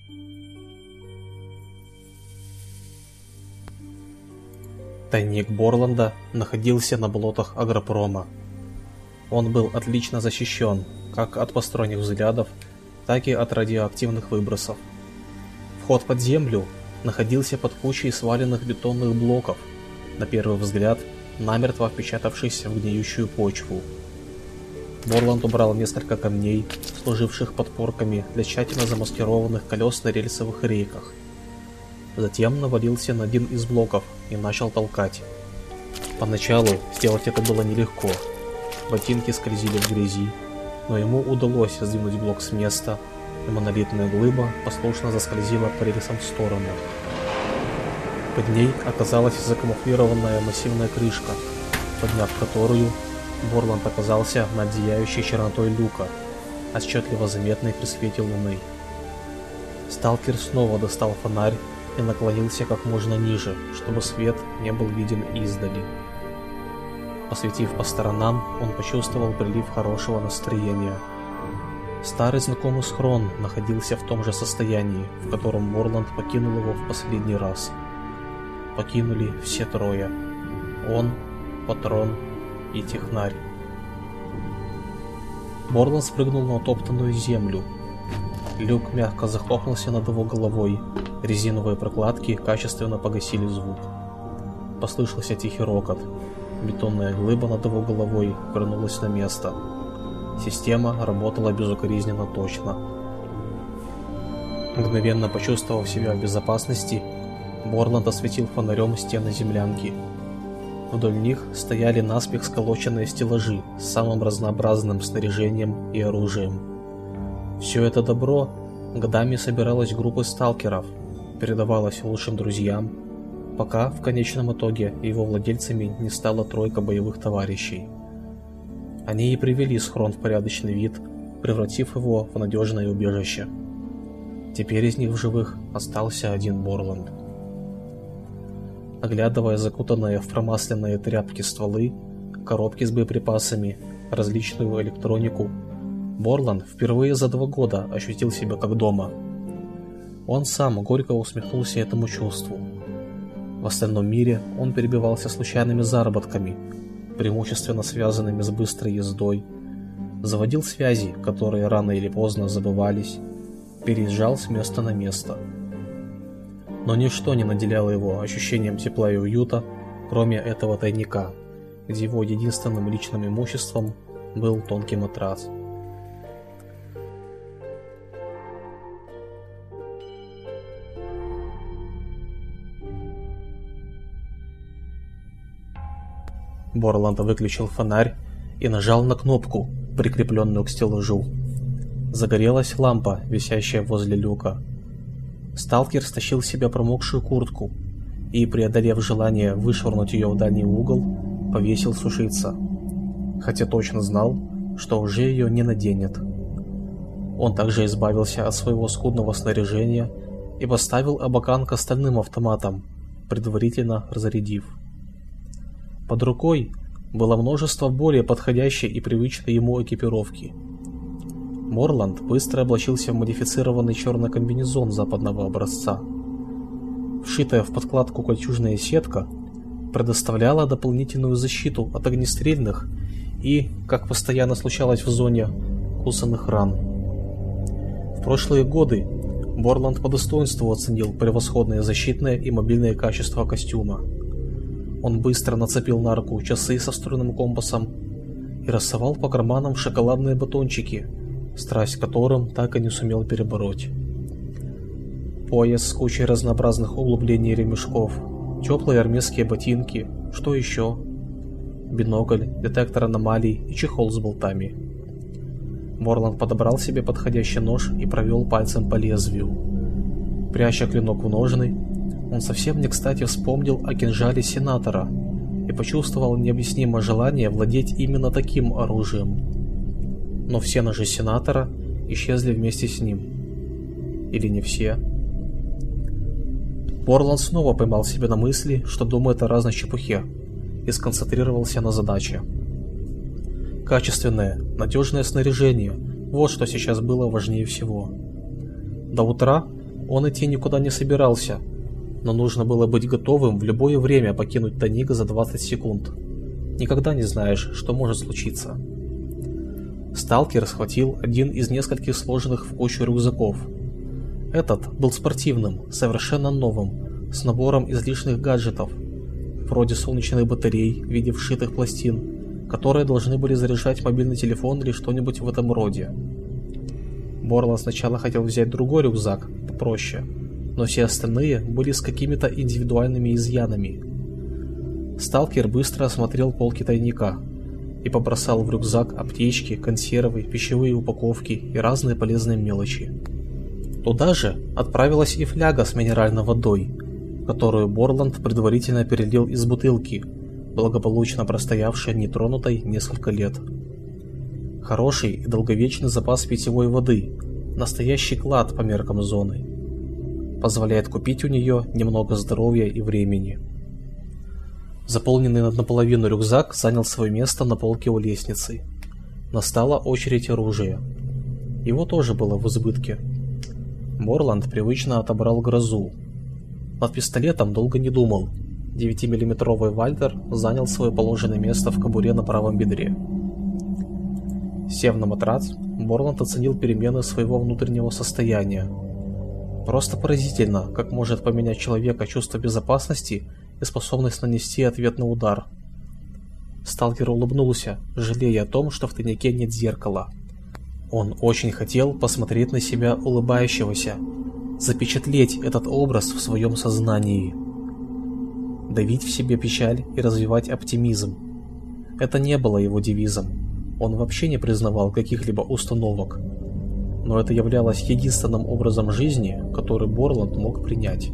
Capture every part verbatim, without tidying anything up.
Тайник Борланда находился на болотах Агропрома. Он был отлично защищен как от посторонних взглядов, так и от радиоактивных выбросов. Вход под землю находился под кучей сваленных бетонных блоков, на первый взгляд намертво впечатавшихся в гниющую почву. Борланд убрал несколько камней, служивших подпорками для тщательно замаскированных колес на рельсовых рейках. Затем навалился на один из блоков и начал толкать. Поначалу сделать это было нелегко. Ботинки скользили в грязи, но ему удалось сдвинуть блок с места, и монолитная глыба послушно заскользила по рельсам в сторону. Под ней оказалась закамуфлированная массивная крышка, подняв которую, Борланд оказался над зияющей чернотой люка, отчетливо заметной при свете луны. Сталкер снова достал фонарь и наклонился как можно ниже, чтобы свет не был виден издали. Посветив по сторонам, он почувствовал прилив хорошего настроения. Старый знакомый схрон находился в том же состоянии, в котором Борланд покинул его в последний раз. Покинули все трое. Он, Патрон и Технарь. Борланд спрыгнул на утоптанную землю. Люк мягко захлопнулся над его головой. Резиновые прокладки качественно погасили звук. Послышался тихий рокот. Бетонная глыба над его головой вернулась на место. Система работала безукоризненно точно. Мгновенно почувствовав себя в безопасности, Борланд осветил фонарем стены землянки. Вдоль них стояли наспех сколоченные стеллажи с самым разнообразным снаряжением и оружием. Все это добро годами собиралось группой сталкеров, передавалось лучшим друзьям, пока в конечном итоге его владельцами не стала тройка боевых товарищей. Они и привели схрон в порядочный вид, превратив его в надежное убежище. Теперь из них в живых остался один Борланд. Оглядывая закутанные в промасленные тряпки стволы, коробки с боеприпасами, различную электронику, Борланд впервые за два года ощутил себя как дома. Он сам горько усмехнулся этому чувству. В остальном мире он перебивался случайными заработками, преимущественно связанными с быстрой ездой, заводил связи, которые рано или поздно забывались, переезжал с места на место. Но ничто не наделяло его ощущением тепла и уюта, кроме этого тайника, где его единственным личным имуществом был тонкий матрас. Борланд выключил фонарь и нажал на кнопку, прикрепленную к стеллажу. Загорелась лампа, висящая возле люка. Сталкер стащил с себя промокшую куртку и, преодолев желание вышвырнуть ее в дальний угол, повесил сушиться, хотя точно знал, что уже ее не наденет. Он также избавился от своего скудного снаряжения и поставил абакан к остальным автоматам, предварительно разрядив. Под рукой было множество более подходящей и привычной ему экипировки. Борланд быстро облачился в модифицированный черный комбинезон западного образца. Вшитая в подкладку кольчужная сетка предоставляла дополнительную защиту от огнестрельных и, как постоянно случалось в зоне, кусанных ран. В прошлые годы Борланд по достоинству оценил превосходные защитные и мобильные качества костюма. Он быстро нацепил на руку часы со встроенным компасом и рассовал по карманам шоколадные батончики, страсть к которым так и не сумел перебороть. Пояс с кучей разнообразных углублений и ремешков, теплые армейские ботинки, что еще? Бинокль, детектор аномалий и чехол с болтами. Борланд подобрал себе подходящий нож и провел пальцем по лезвию. Пряча клинок в ножны, он совсем не кстати вспомнил о кинжале сенатора и почувствовал необъяснимое желание владеть именно таким оружием. Но все ножи сенатора исчезли вместе с ним. Или не все? Борланд снова поймал себя на мысли, что думает о разной чепухе, и сконцентрировался на задаче. Качественное, надежное снаряжение – вот что сейчас было важнее всего. До утра Он идти никуда не собирался, но нужно было быть готовым в любое время покинуть тайник за двадцать секунд. Никогда не знаешь, что может случиться. Сталкер схватил один из нескольких сложенных в кучу рюкзаков. Этот был спортивным, совершенно новым, с набором излишних гаджетов, вроде солнечных батарей в виде вшитых пластин, которые должны были заряжать мобильный телефон или что-нибудь в этом роде. Борланд сначала хотел взять другой рюкзак, попроще, но все остальные были с какими-то индивидуальными изъянами. Сталкер быстро осмотрел полки тайника и побросал в рюкзак аптечки, консервы, пищевые упаковки и разные полезные мелочи. Туда же отправилась и фляга с минеральной водой, которую Борланд предварительно перелил из бутылки, благополучно простоявшей нетронутой несколько лет. Хороший и долговечный запас питьевой воды, настоящий клад по меркам зоны, позволяет купить у нее немного здоровья и времени. Заполненный наполовину рюкзак занял свое место на полке у лестницы. Настала очередь оружия. Его тоже было в избытке. Борланд привычно отобрал грозу. Над пистолетом долго не думал. девятимиллиметровый Вальтер занял свое положенное место в кобуре на правом бедре. Сев на матрац, Борланд оценил перемены своего внутреннего состояния. Просто поразительно, как может поменять человека чувство безопасности и способность нанести ответный удар. Сталкер улыбнулся, жалея о том, что в тайнике нет зеркала. Он очень хотел посмотреть на себя улыбающегося, запечатлеть этот образ в своем сознании. Давить в себе печаль и развивать оптимизм. Это не было его девизом. Он вообще не признавал каких-либо установок. Но это являлось единственным образом жизни, который Борланд мог принять.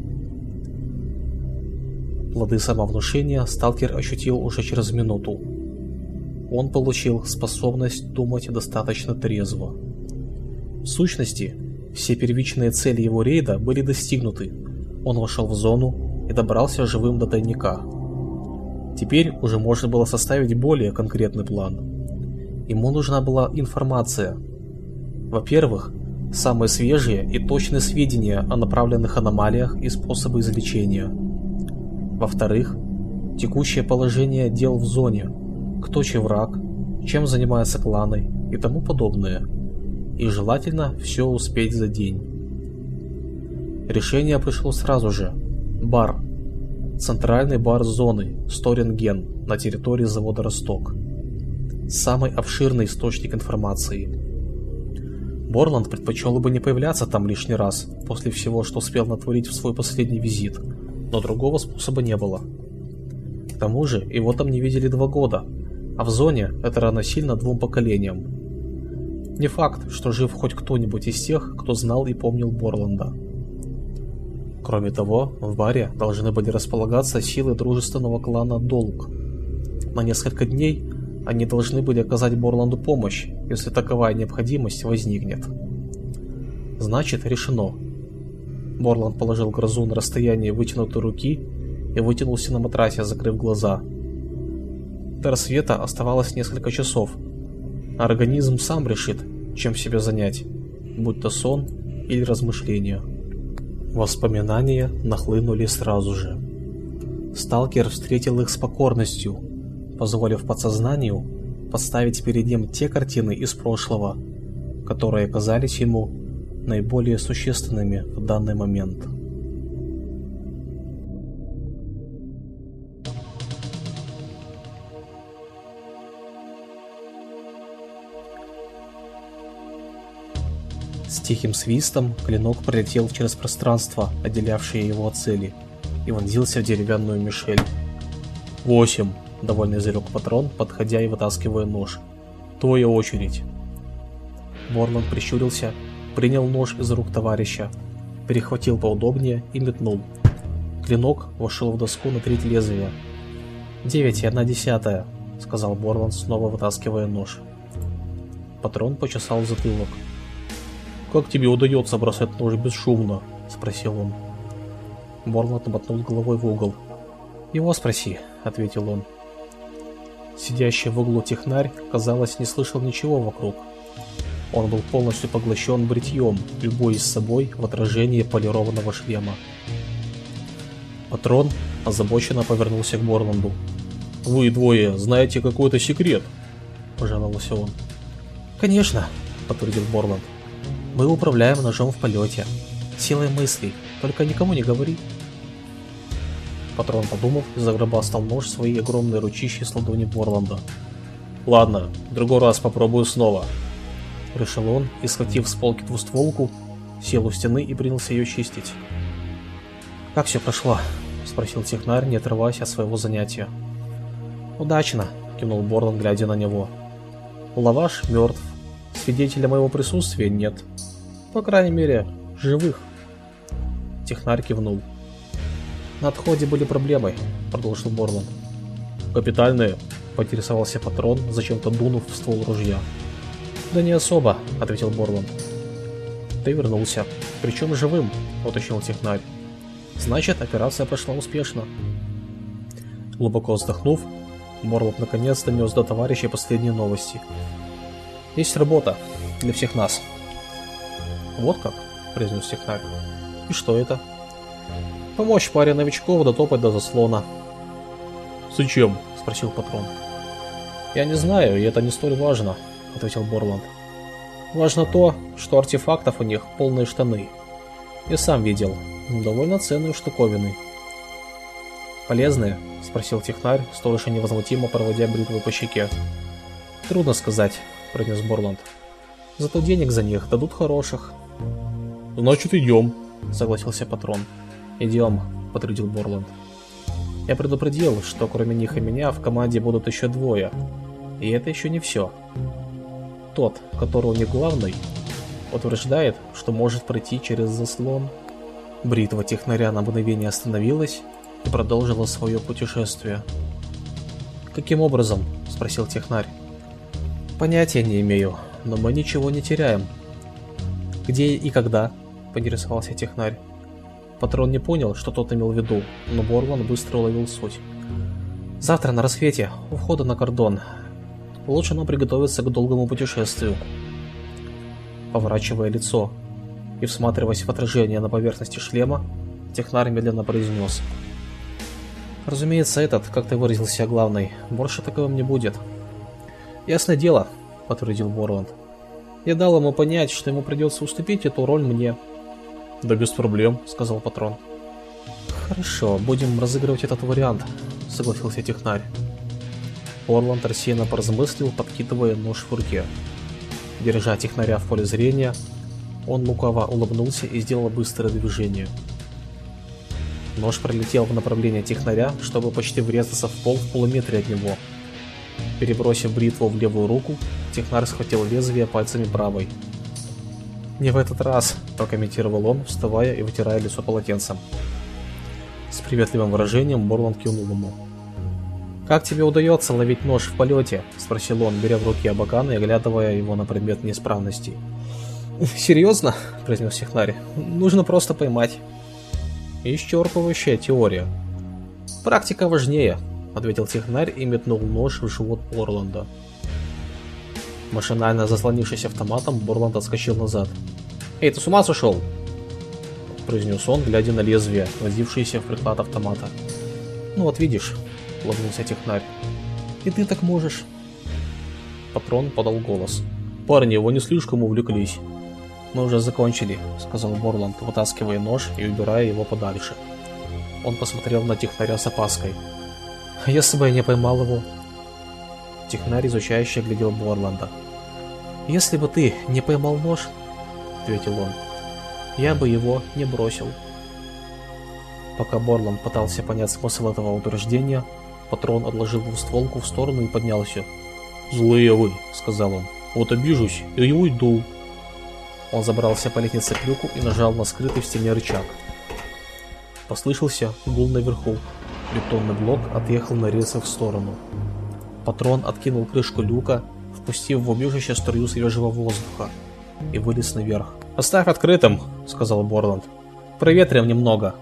Плоды самовнушения сталкер ощутил уже через минуту. Он получил способность думать достаточно трезво. В сущности, все первичные цели его рейда были достигнуты. Он вошел в зону и добрался живым до тайника. Теперь уже можно было составить более конкретный план. Ему нужна была информация. Во-первых, самые свежие и точные сведения о направленных аномалиях и способы излечения. Во-вторых, текущее положение дел в зоне, кто чей враг, чем занимаются кланы и тому подобное. И желательно все успеть за день. Решение пришло сразу же. Бар. Центральный бар зоны, Сторинген, на территории завода Росток. Самый обширный источник информации. Борланд предпочел бы не появляться там лишний раз, после всего, что успел натворить в свой последний визит, но другого способа не было. К тому же, его там не видели два года, а в зоне это равносильно двум поколениям. Не факт, что жив хоть кто-нибудь из тех, кто знал и помнил Борланда. Кроме того, в баре должны были располагаться силы дружественного клана Долг. На несколько дней они должны были оказать Борланду помощь, если таковая необходимость возникнет. Значит, решено. Борланд положил грозу на расстояние вытянутой руки и вытянулся на матрасе, закрыв глаза. До рассвета оставалось несколько часов. Организм сам решит, чем себя занять, будь то сон или размышления. Воспоминания нахлынули сразу же. Сталкер встретил их с покорностью, позволив подсознанию поставить перед ним те картины из прошлого, которые казались ему наиболее существенными в данный момент. С тихим свистом клинок пролетел через пространство, отделявшее его от цели, и вонзился в деревянную мишень. «Восемь!» — довольно изрек патрон, подходя и вытаскивая нож. «Твоя очередь!» Борланд прищурился, принял нож из рук товарища, перехватил поудобнее и метнул. Клинок вошел в доску на треть лезвия. «Девять и одна десятая», — сказал Борланд, снова вытаскивая нож. Патрон почесал затылок. «Как тебе удается бросать нож бесшумно?» — спросил он. Борланд мотнул головой в угол. «Его спроси», — ответил он. Сидящий в углу технарь, казалось, не слышал ничего вокруг. Он был полностью поглощен бритьем, любуясь собой в отражении полированного шлема. Патрон озабоченно повернулся к Борланду. «Вы двое знаете какой-то секрет?» – пожаловался он. «Конечно», – подтвердил Борланд. «Мы управляем ножом в полете. Силой мыслей. Только никому не говори». Патрон подумал и загробастал нож в свои огромные ручищи с ладони Борланда. «Ладно, в другой раз попробую снова», — решил он и, схватив с полки двустволку, сел у стены и принялся ее чистить. «Как все прошло?» — спросил технарь, не отрываясь от своего занятия. «Удачно», — кивнул Борланд, глядя на него. «Лаваш мертв. Свидетеля моего присутствия нет. По крайней мере, живых». Технарь кивнул. «На отходе были проблемы», — продолжил Борланд. «Капитальные?» — поинтересовался Патрон, зачем-то дунув в ствол ружья. «Да не особо», — ответил Борланд. «Ты вернулся. Причем живым», — уточнил технарь. «Значит, операция прошла успешно». Глубоко вздохнув, Борланд наконец донес до товарища последние новости. «Есть работа для всех нас». «Вот как?» — произнес технарь. «И что это?» «Помочь паре новичков дотопать до заслона». «Зачем?» — спросил Патрон. «Я не знаю, и это не столь важно», — ответил Борланд. «Важно то, что артефактов у них полные штаны. Я сам видел. Довольно ценные штуковины». «Полезные?» — спросил технарь, столь же невозмутимо проводя бритвой по щеке. «Трудно сказать», — произнес Борланд. «Зато денег за них дадут хороших». «Значит, идем», — согласился Патрон. «Идем», — подтвердил Борланд. «Я предупредил, что кроме них и меня в команде будут еще двое. И это еще не все. Тот, который у них главный, утверждает, что может пройти через заслон». Бритва технаря на мгновение остановилась и продолжила свое путешествие. «Каким образом?» — спросил технарь. «Понятия не имею, но мы ничего не теряем». «Где и когда?» — поинтересовался технарь. Патрон не понял, что тот имел в виду, но Борланд быстро уловил суть. «Завтра на рассвете, у входа на кордон. Лучше нам приготовиться к долгому путешествию». Поворачивая лицо и всматриваясь в отражение на поверхности шлема, технарь медленно произнес: «Разумеется, этот, как ты выразился, главный. Больше таковым не будет». «Ясное дело», — подтвердил Борланд. «Я дал ему понять, что ему придется уступить эту роль мне». «Да без проблем», — сказал Патрон. «Хорошо, будем разыгрывать этот вариант», — согласился технарь. Борланд рассеянно поразмыслил, подкидывая нож в руке. Держа технаря в поле зрения, он лукаво улыбнулся и сделал быстрое движение. Нож пролетел в направлении технаря, чтобы почти врезаться в пол в полуметре от него. Перебросив бритву в левую руку, технарь схватил лезвие пальцами правой. «Не в этот раз», — прокомментировал он, вставая и вытирая лицо полотенцем. С приветливым выражением Борланд кивнул ему. «Как тебе удается ловить нож в полете?» — спросил он, беря в руки абакан и оглядывая его на предмет неисправностей. «Серьезно?» — произнес технарь. «Нужно просто поймать». «Исчерпывающая теория». «Практика важнее», — ответил технарь и метнул нож в живот Борланда. Машинально заслонившись автоматом, Борланд отскочил назад. «Эй, ты с ума сошел?» — произнес он, глядя на лезвие, вонзившееся в приклад автомата. «Ну вот видишь», — улыбнулся технарь. «И ты так можешь». Патрон подал голос. «Парни его не слишком увлеклись». «Мы уже закончили», — сказал Борланд, вытаскивая нож и убирая его подальше. Он посмотрел на технаря с опаской. «А если бы я не поймал его?» Технарь изучающе глядел Борланда. «Если бы ты не поймал нож, — ответил он, — я бы его не бросил». Пока Борланд пытался понять смысл этого утверждения, Патрон отложил двустволку в сторону и поднялся. «Злые вы», — сказал он, — «вот обижусь и уйду». Он забрался по лестнице к люку и нажал на скрытый в стене рычаг. Послышался гул наверху. Бетонный блок отъехал на рельсы в сторону. Патрон откинул крышку люка, впустив в убежище струю свежего воздуха, и вылез наверх. «Оставь открытым», — сказал Борланд. «Проветрим немного».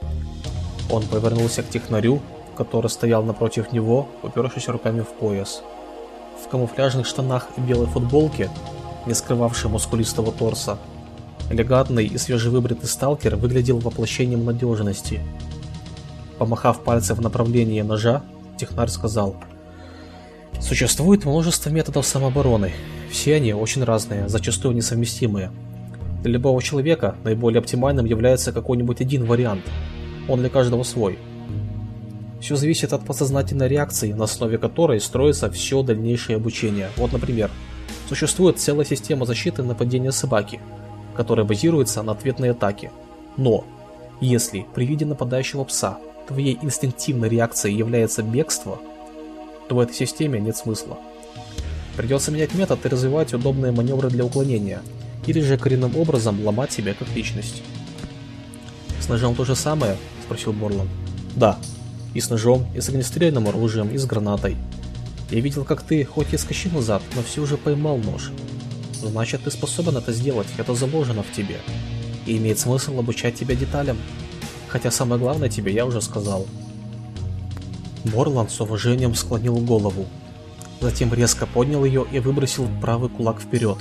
Он повернулся к технарю, который стоял напротив него, упершись руками в пояс. В камуфляжных штанах и белой футболке не скрывавший мускулистого торса. Элегантный и свежевыбритый сталкер выглядел воплощением надежности. Помахав пальцем в направлении ножа, технарь сказал: «Существует множество методов самообороны. Все они очень разные, зачастую несовместимые. Для любого человека наиболее оптимальным является какой-нибудь один вариант. Он для каждого свой. Все зависит от подсознательной реакции, на основе которой строится все дальнейшее обучение. Вот, например, существует целая система защиты нападения собаки, которая базируется на ответной атаке. Но если при виде нападающего пса твоей инстинктивной реакцией является бегство, то в этой системе нет смысла. Придется менять метод и развивать удобные маневры для уклонения, или же коренным образом ломать себя как личность». «С ножом то же самое?» – спросил Борланд. «Да. И с ножом, и с огнестрельным оружием, и с гранатой. Я видел, как ты, хоть и скачи назад, но все же поймал нож. Значит, ты способен это сделать, это заложено в тебе. И имеет смысл обучать тебя деталям. Хотя самое главное тебе я уже сказал». Борланд с уважением склонил голову. Затем резко поднял ее и выбросил правый кулак вперед.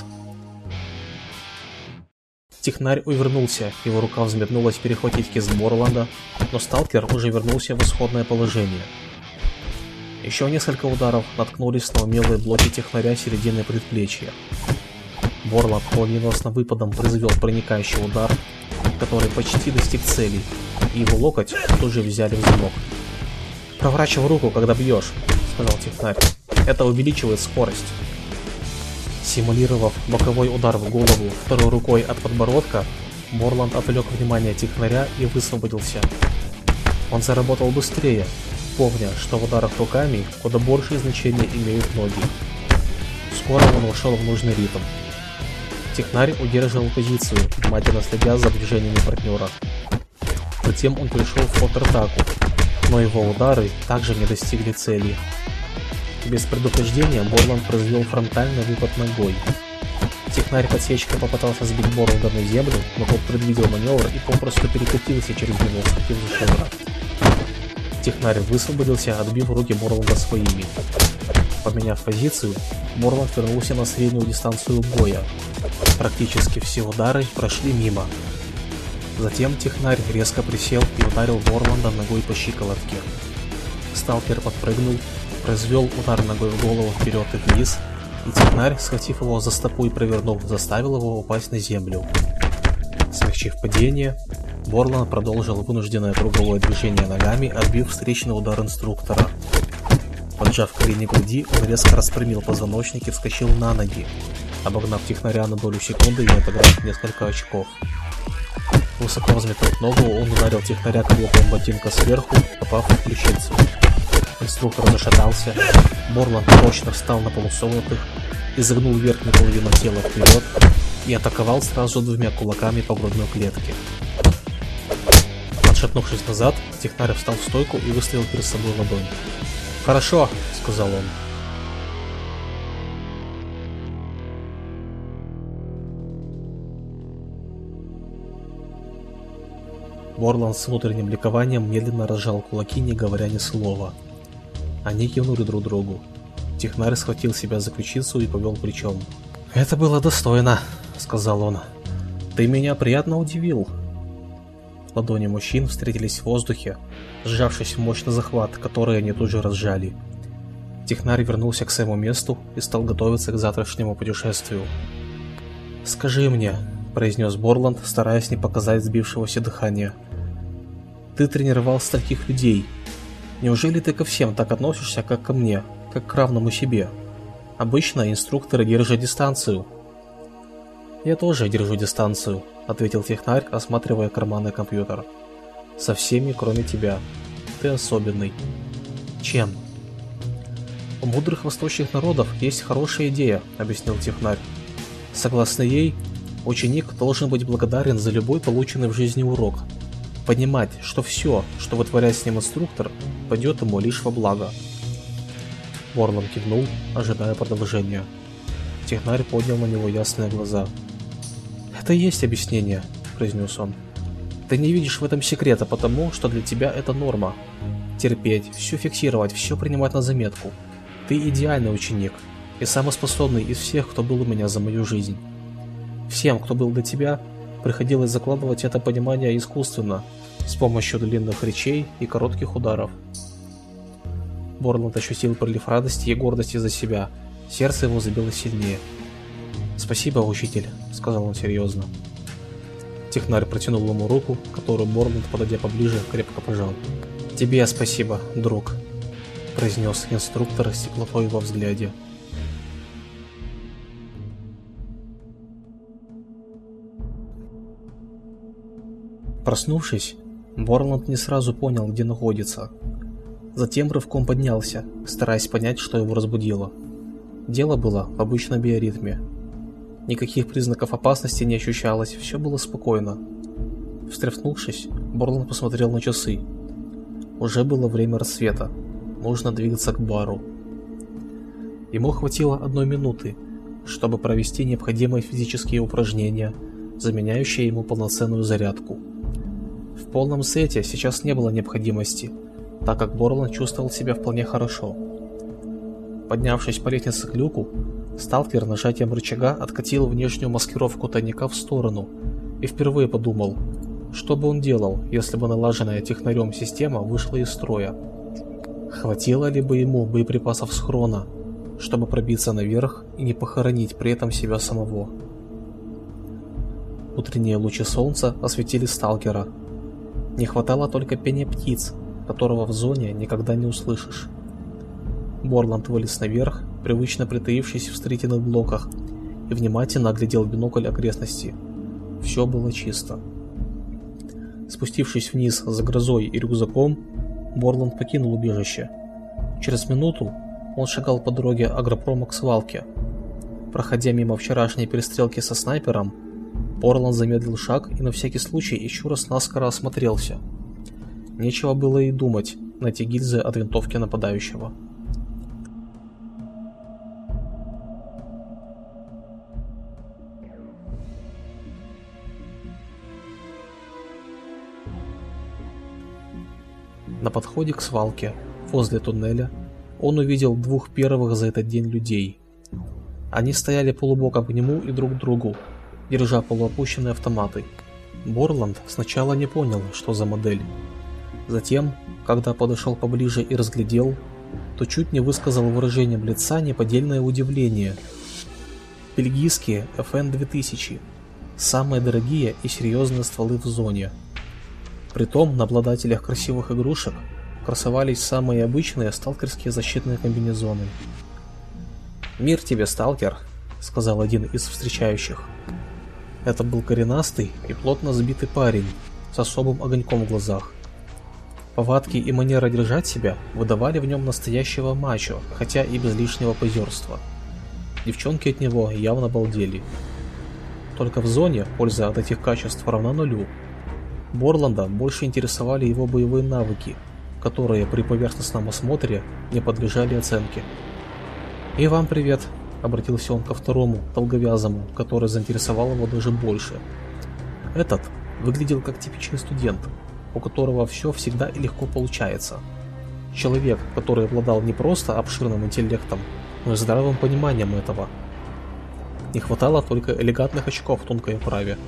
Технарь увернулся, его рука взметнулась перехватить кисть Борланда, но сталкер уже вернулся в исходное положение. Еще несколько ударов наткнулись на умелые блоки технаря середины предплечья. Борланд молниеносно выпадом произвел проникающий удар, который почти достиг цели, и его локоть тоже взяли в замок. «Проворачивай руку, когда бьешь», — сказал технарь. «Это увеличивает скорость». Симулировав боковой удар в голову второй рукой от подбородка, Борланд отвлек внимание технаря и высвободился. Он заработал быстрее, помня, что в ударах руками куда большее значение имеют ноги. Скоро он вошел в нужный ритм. Технарь удерживал позицию, внимательно следя за движениями партнера. Затем он перешел в контратаку, но его удары также не достигли цели. Без предупреждения Борланд произвел фронтальный выпад ногой. Технарь подсечкой попытался сбить Борланда на землю, но тот предвидел маневр и попросту перекатился через него, схватив за шиворот. Технарь высвободился, отбив руки Борланда своими. Поменяв позицию, Борланд вернулся на среднюю дистанцию боя. Практически все удары прошли мимо. Затем технарь резко присел и ударил Борланда ногой по щиколотке. Сталкер подпрыгнул, произвел удар ногой в голову вперед и вниз, и технарь, схватив его за стопу и провернув, заставил его упасть на землю. Смягчив падение, Борланд продолжил вынужденное круговое движение ногами, отбив встречный удар инструктора. Поджав колени груди, он резко распрямил позвоночник и вскочил на ноги, обогнав технаря на долю секунды и отыграв несколько очков. Высоко взметнув ногу, он ударил технаря каблуком ботинка сверху, попав в ключицу. Инструктор зашатался, Борланд прочно встал на полусогнутых, изогнул верхнюю половину тела вперед и атаковал сразу двумя кулаками по грудной клетке. Отшатнувшись назад, технарь встал в стойку и выставил перед собой ладонь. «Хорошо», — сказал он. Борланд с внутренним ликованием медленно разжал кулаки, не говоря ни слова. Они кивнули друг другу. Технарь схватил себя за ключицу и повел плечом. «Это было достойно», — сказал он. «Ты меня приятно удивил». Ладони мужчин встретились в воздухе, сжавшись в мощный захват, который они тут же разжали. Технарь вернулся к своему месту и стал готовиться к завтрашнему путешествию. «Скажи мне», — произнес Борланд, стараясь не показать сбившегося дыхания. «Ты тренировал стольких людей. Неужели ты ко всем так относишься, как ко мне, как к равному себе? Обычно инструкторы держат дистанцию». «Я тоже держу дистанцию», — ответил технарь, осматривая карманный компьютер. «Со всеми, кроме тебя. Ты особенный». «Чем?» «У мудрых восточных народов есть хорошая идея», — объяснил технарь. «Согласно ей, ученик должен быть благодарен за любой полученный в жизни урок, понимать, что все, что вытворяет с ним инструктор, пойдет ему лишь во благо». Борланд кивнул, ожидая продолжения. Технарь поднял на него ясные глаза. «Это и есть объяснение», — произнес он. «Ты не видишь в этом секрета, потому что для тебя это норма. Терпеть, все фиксировать, все принимать на заметку. Ты идеальный ученик. и самый способный из всех, кто был у меня за мою жизнь. Всем, кто был до тебя, приходилось закладывать это понимание искусственно, с помощью длинных речей и коротких ударов. Борланд ощутил прилив радости и гордости за себя, сердце его забилось сильнее. «Спасибо, учитель», — сказал он серьезно. Технарь протянул ему руку, которую Борланд, подойдя поближе, крепко пожал. «Тебе спасибо, друг», — произнес инструктор с теплотой во взгляде. Проснувшись, Борланд не сразу понял, где находится. Затем рывком поднялся, стараясь понять, что его разбудило. Дело было в обычном биоритме. Никаких признаков опасности не ощущалось, все было спокойно. Встряхнувшись, Борланд посмотрел на часы. Уже было время рассвета, нужно двигаться к бару. Ему хватило одной минуты, чтобы провести необходимые физические упражнения, заменяющие ему полноценную зарядку. В полном сете сейчас не было необходимости, так как Борланд чувствовал себя вполне хорошо. Поднявшись по лестнице к люку, сталкер нажатием рычага откатил внешнюю маскировку тайника в сторону и впервые подумал, что бы он делал, если бы налаженная технарем система вышла из строя. Хватило ли бы ему боеприпасов схрона, чтобы пробиться наверх и не похоронить при этом себя самого? Утренние лучи солнца осветили сталкера. Не хватало только пения птиц, которого в зоне никогда не услышишь. Борланд вылез наверх, привычно притаившись в строительных блоках, и внимательно оглядел в бинокль окрестности. Все было чисто. Спустившись вниз за грозой и рюкзаком, Борланд покинул убежище. Через минуту он шагал по дороге агропрома к свалке. Проходя мимо вчерашней перестрелки со снайпером, Борланд замедлил шаг и на всякий случай еще раз наскоро осмотрелся. Нечего было и думать найти гильзы от винтовки нападающего. На подходе к свалке, возле туннеля, он увидел двух первых за этот день людей. Они стояли полубоком к нему и друг к другу, держа полуопущенные автоматы. Борланд сначала не понял, что за модель. Затем, когда подошел поближе и разглядел, то чуть не высказал выражением лица неподдельное удивление. Бельгийские эф эн две тысячи, самые дорогие и серьезные стволы в зоне. Притом на обладателях красивых игрушек красовались самые обычные сталкерские защитные комбинезоны. «Мир тебе, сталкер», — сказал один из встречающих. Это был коренастый и плотно сбитый парень с особым огоньком в глазах. Повадки и манера держать себя выдавали в нем настоящего мачо, хотя и без лишнего позерства. Девчонки от него явно балдели. Только в зоне польза от этих качеств равна нулю. Борланда больше интересовали его боевые навыки, которые при поверхностном осмотре не подлежали оценке. «И вам привет», — обратился он ко второму, долговязому, который заинтересовал его даже больше. Этот выглядел как типичный студент, у которого все всегда и легко получается. Человек, который обладал не просто обширным интеллектом, но и здравым пониманием этого. Не хватало только элегантных очков в тонкой оправе.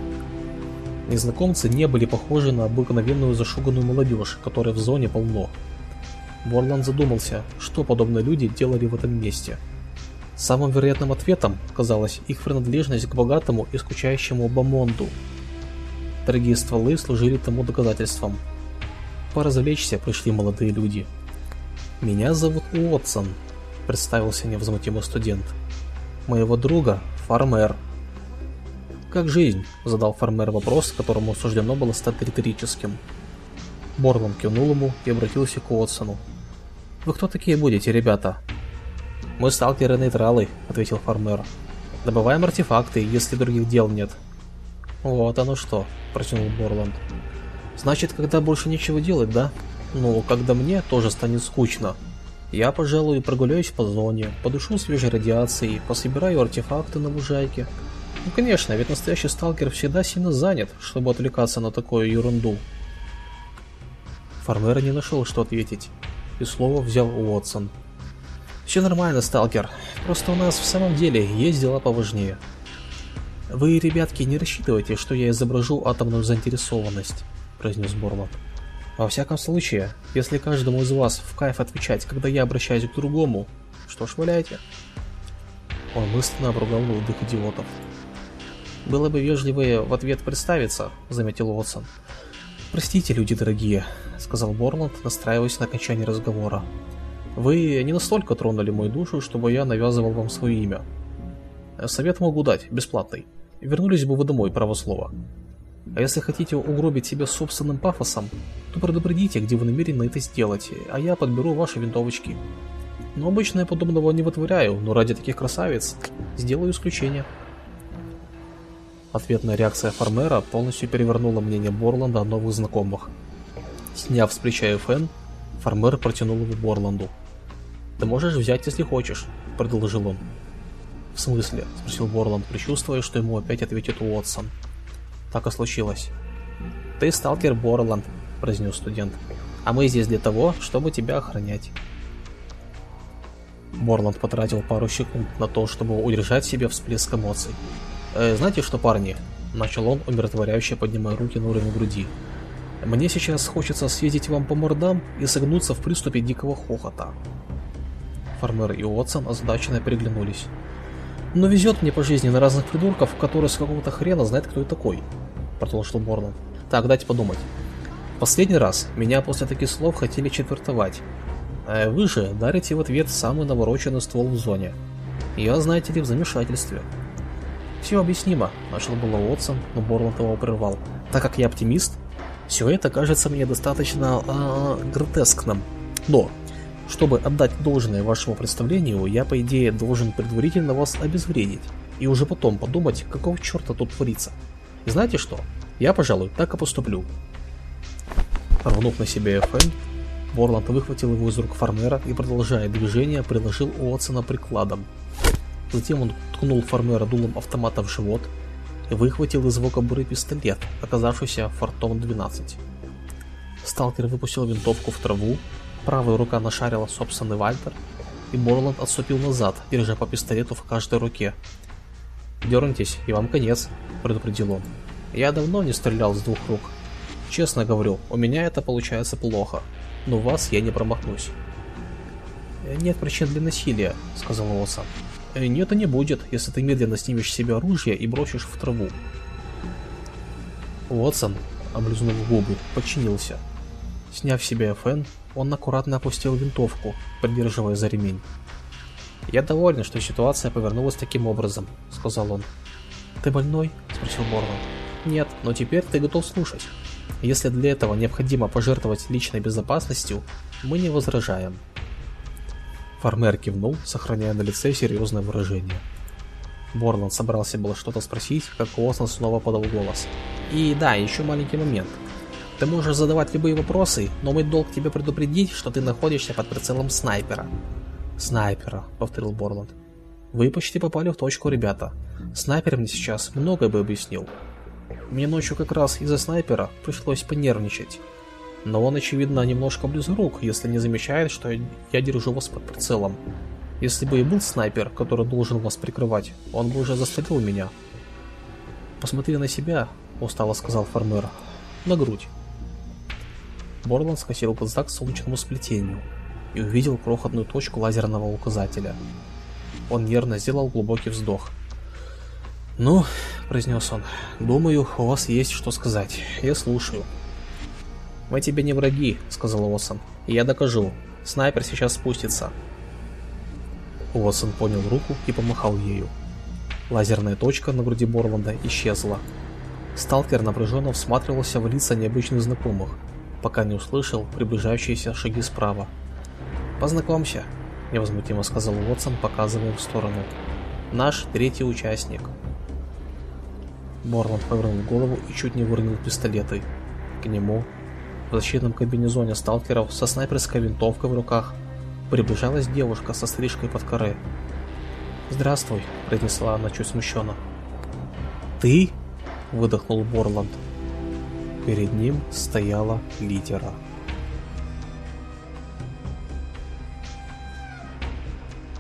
Незнакомцы не были похожи на обыкновенную зашуганную молодежь, которой в зоне полно. Борланд задумался, что подобные люди делали в этом месте. Самым вероятным ответом казалась их принадлежность к богатому и скучающему бомонду. Дорогие стволы служили тому доказательством. Поразвлечься пришли молодые люди. «Меня зовут Уотсон», — представился невозмутимый студент. «Моего друга — Фармер». «Как жизнь?» — задал Фармер вопрос, которому суждено было стать риторическим. Борланд кивнул ему и обратился к Уотсону. «Вы кто такие будете, ребята?» «Мы сталкеры-нейтралы», — ответил Фармер. «Добываем артефакты, если других дел нет». «Вот оно что», — протянул Борланд. «Значит, когда больше нечего делать, да? Ну, когда мне тоже станет скучно. Я, пожалуй, прогуляюсь по зоне, подышу свежей радиацией, пособираю артефакты на лужайке. Ну, конечно, ведь настоящий сталкер всегда сильно занят, чтобы отвлекаться на такую ерунду». Фармер не нашел, что ответить, и слово взял Уотсон. Все нормально, сталкер. Просто у нас в самом деле есть дела поважнее. Вы, ребятки, не рассчитывайте, что я изображу атомную заинтересованность, произнес Борланд. Во всяком случае, если каждому из вас в кайф отвечать, когда я обращаюсь к другому, что ж, валяйте. Он мысленно обругал молодых идиотов. Было бы вежливее в ответ представиться, заметил Уотсон. Простите, люди дорогие, сказал Борланд, настраиваясь на окончание разговора. Вы не настолько тронули мою душу, чтобы я навязывал вам свое имя. Совет могу дать, бесплатный. Вернулись бы вы домой, право слово. А если хотите угробить себя собственным пафосом, то предупредите, где вы намерены это сделать, а я подберу ваши винтовочки. Но обычно я подобного не вытворяю, но ради таких красавиц сделаю исключение. Ответная реакция Фармера полностью перевернула мнение Борланда о новых знакомых. Сняв с плеча эф эн, Фармер протянул его Борланду. «Ты можешь взять, если хочешь», — предложил он. «В смысле?» — спросил Борланд, предчувствуя, что ему опять ответит Уотсон. Так и случилось. «Ты сталкер Борланд», — произнес студент. «А мы здесь для того, чтобы тебя охранять». Борланд потратил пару секунд на то, чтобы удержать себе всплеск эмоций. «Э, «Знаете что, парни?» — начал он, умиротворяюще поднимая руки на уровень груди. «Мне сейчас хочется съездить вам по мордам и согнуться в приступе дикого хохота». Фармер и Уотсон озадаченно переглянулись. «Но везет мне по жизни на разных придурков, которые с какого-то хрена знают, кто я такой», — продолжил Борланд. «Так, дайте подумать. Последний раз меня после таких слов хотели четвертовать. А вы же дарите в ответ самый навороченный ствол в зоне. Я, знаете ли, в замешательстве». «Все объяснимо», — начал было Уотсон, но Борланд его прервал. «Так как я оптимист, все это кажется мне достаточно э, гротескным. Но, чтобы отдать должное вашему представлению, я, по идее, должен предварительно вас обезвредить, и уже потом подумать, какого черта тут творится. И знаете что? Я, пожалуй, так и поступлю». Рванув на себе эф эн, Борланд выхватил его из рук Фармера и, продолжая движение, приложил Уотсона прикладом. Затем он ткнул Фармера дулом автомата в живот и выхватил из его кобуры пистолет, оказавшийся фортом двенадцать. Сталкер выпустил винтовку в траву, правая рука нашарила собственный вальтер, и Борланд отступил назад, держа по пистолету в каждой руке. «Дернитесь, и вам конец», — предупредил он. «Я давно не стрелял с двух рук. Честно говорю, у меня это получается плохо, но в вас я не промахнусь». «Нет причин для насилия», — сказал Уотсон. «Нет и не будет, если ты медленно снимешь с себя оружие и бросишь в траву». Уотсон, облизнув губы, подчинился. Сняв с себя эф эн, он аккуратно опустил винтовку, придерживая за ремень. «Я доволен, что ситуация повернулась таким образом», — сказал он. «Ты больной?» — спросил Борланд. «Нет, но теперь ты готов слушать. Если для этого необходимо пожертвовать личной безопасностью, мы не возражаем». Фармер кивнул, сохраняя на лице серьезное выражение. Борланд собрался было что-то спросить, как Уотсон снова подал голос. «И да, еще маленький момент. Ты можешь задавать любые вопросы, но мой долг тебе предупредить, что ты находишься под прицелом снайпера». «Снайпера», — повторил Борланд. «Вы почти попали в точку, ребята. Снайпер мне сейчас многое бы объяснил. Мне ночью как раз из-за снайпера пришлось понервничать. Но он, очевидно, немножко близорук, если не замечает, что я держу вас под прицелом. Если бы и был снайпер, который должен вас прикрывать, он бы уже застрелил меня». «Посмотри на себя», — устало сказал Фармер. «На грудь». Борланд скосил глаза к солнечному сплетению и увидел крохотную точку лазерного указателя. Он нервно сделал глубокий вздох. «Ну», — произнес он, — «думаю, у вас есть что сказать. Я слушаю». «Мы тебе не враги», — сказал Уотсон. «Я докажу. Снайпер сейчас спустится». Уотсон поднял руку и помахал ею. Лазерная точка на груди Борланда исчезла. Сталкер напряженно всматривался в лица необычных знакомых, пока не услышал приближающиеся шаги справа. «Познакомься», — невозмутимо сказал Уотсон, показывая в сторону. «Наш третий участник». Борланд повернул голову и чуть не выронил пистолеты. К нему, в защитном комбинезоне сталкеров со снайперской винтовкой в руках, приближалась девушка со стрижкой под каре. «Здравствуй», — произнесла она чуть смущенно. «Ты?» — выдохнул Борланд. Перед ним стояла Литера.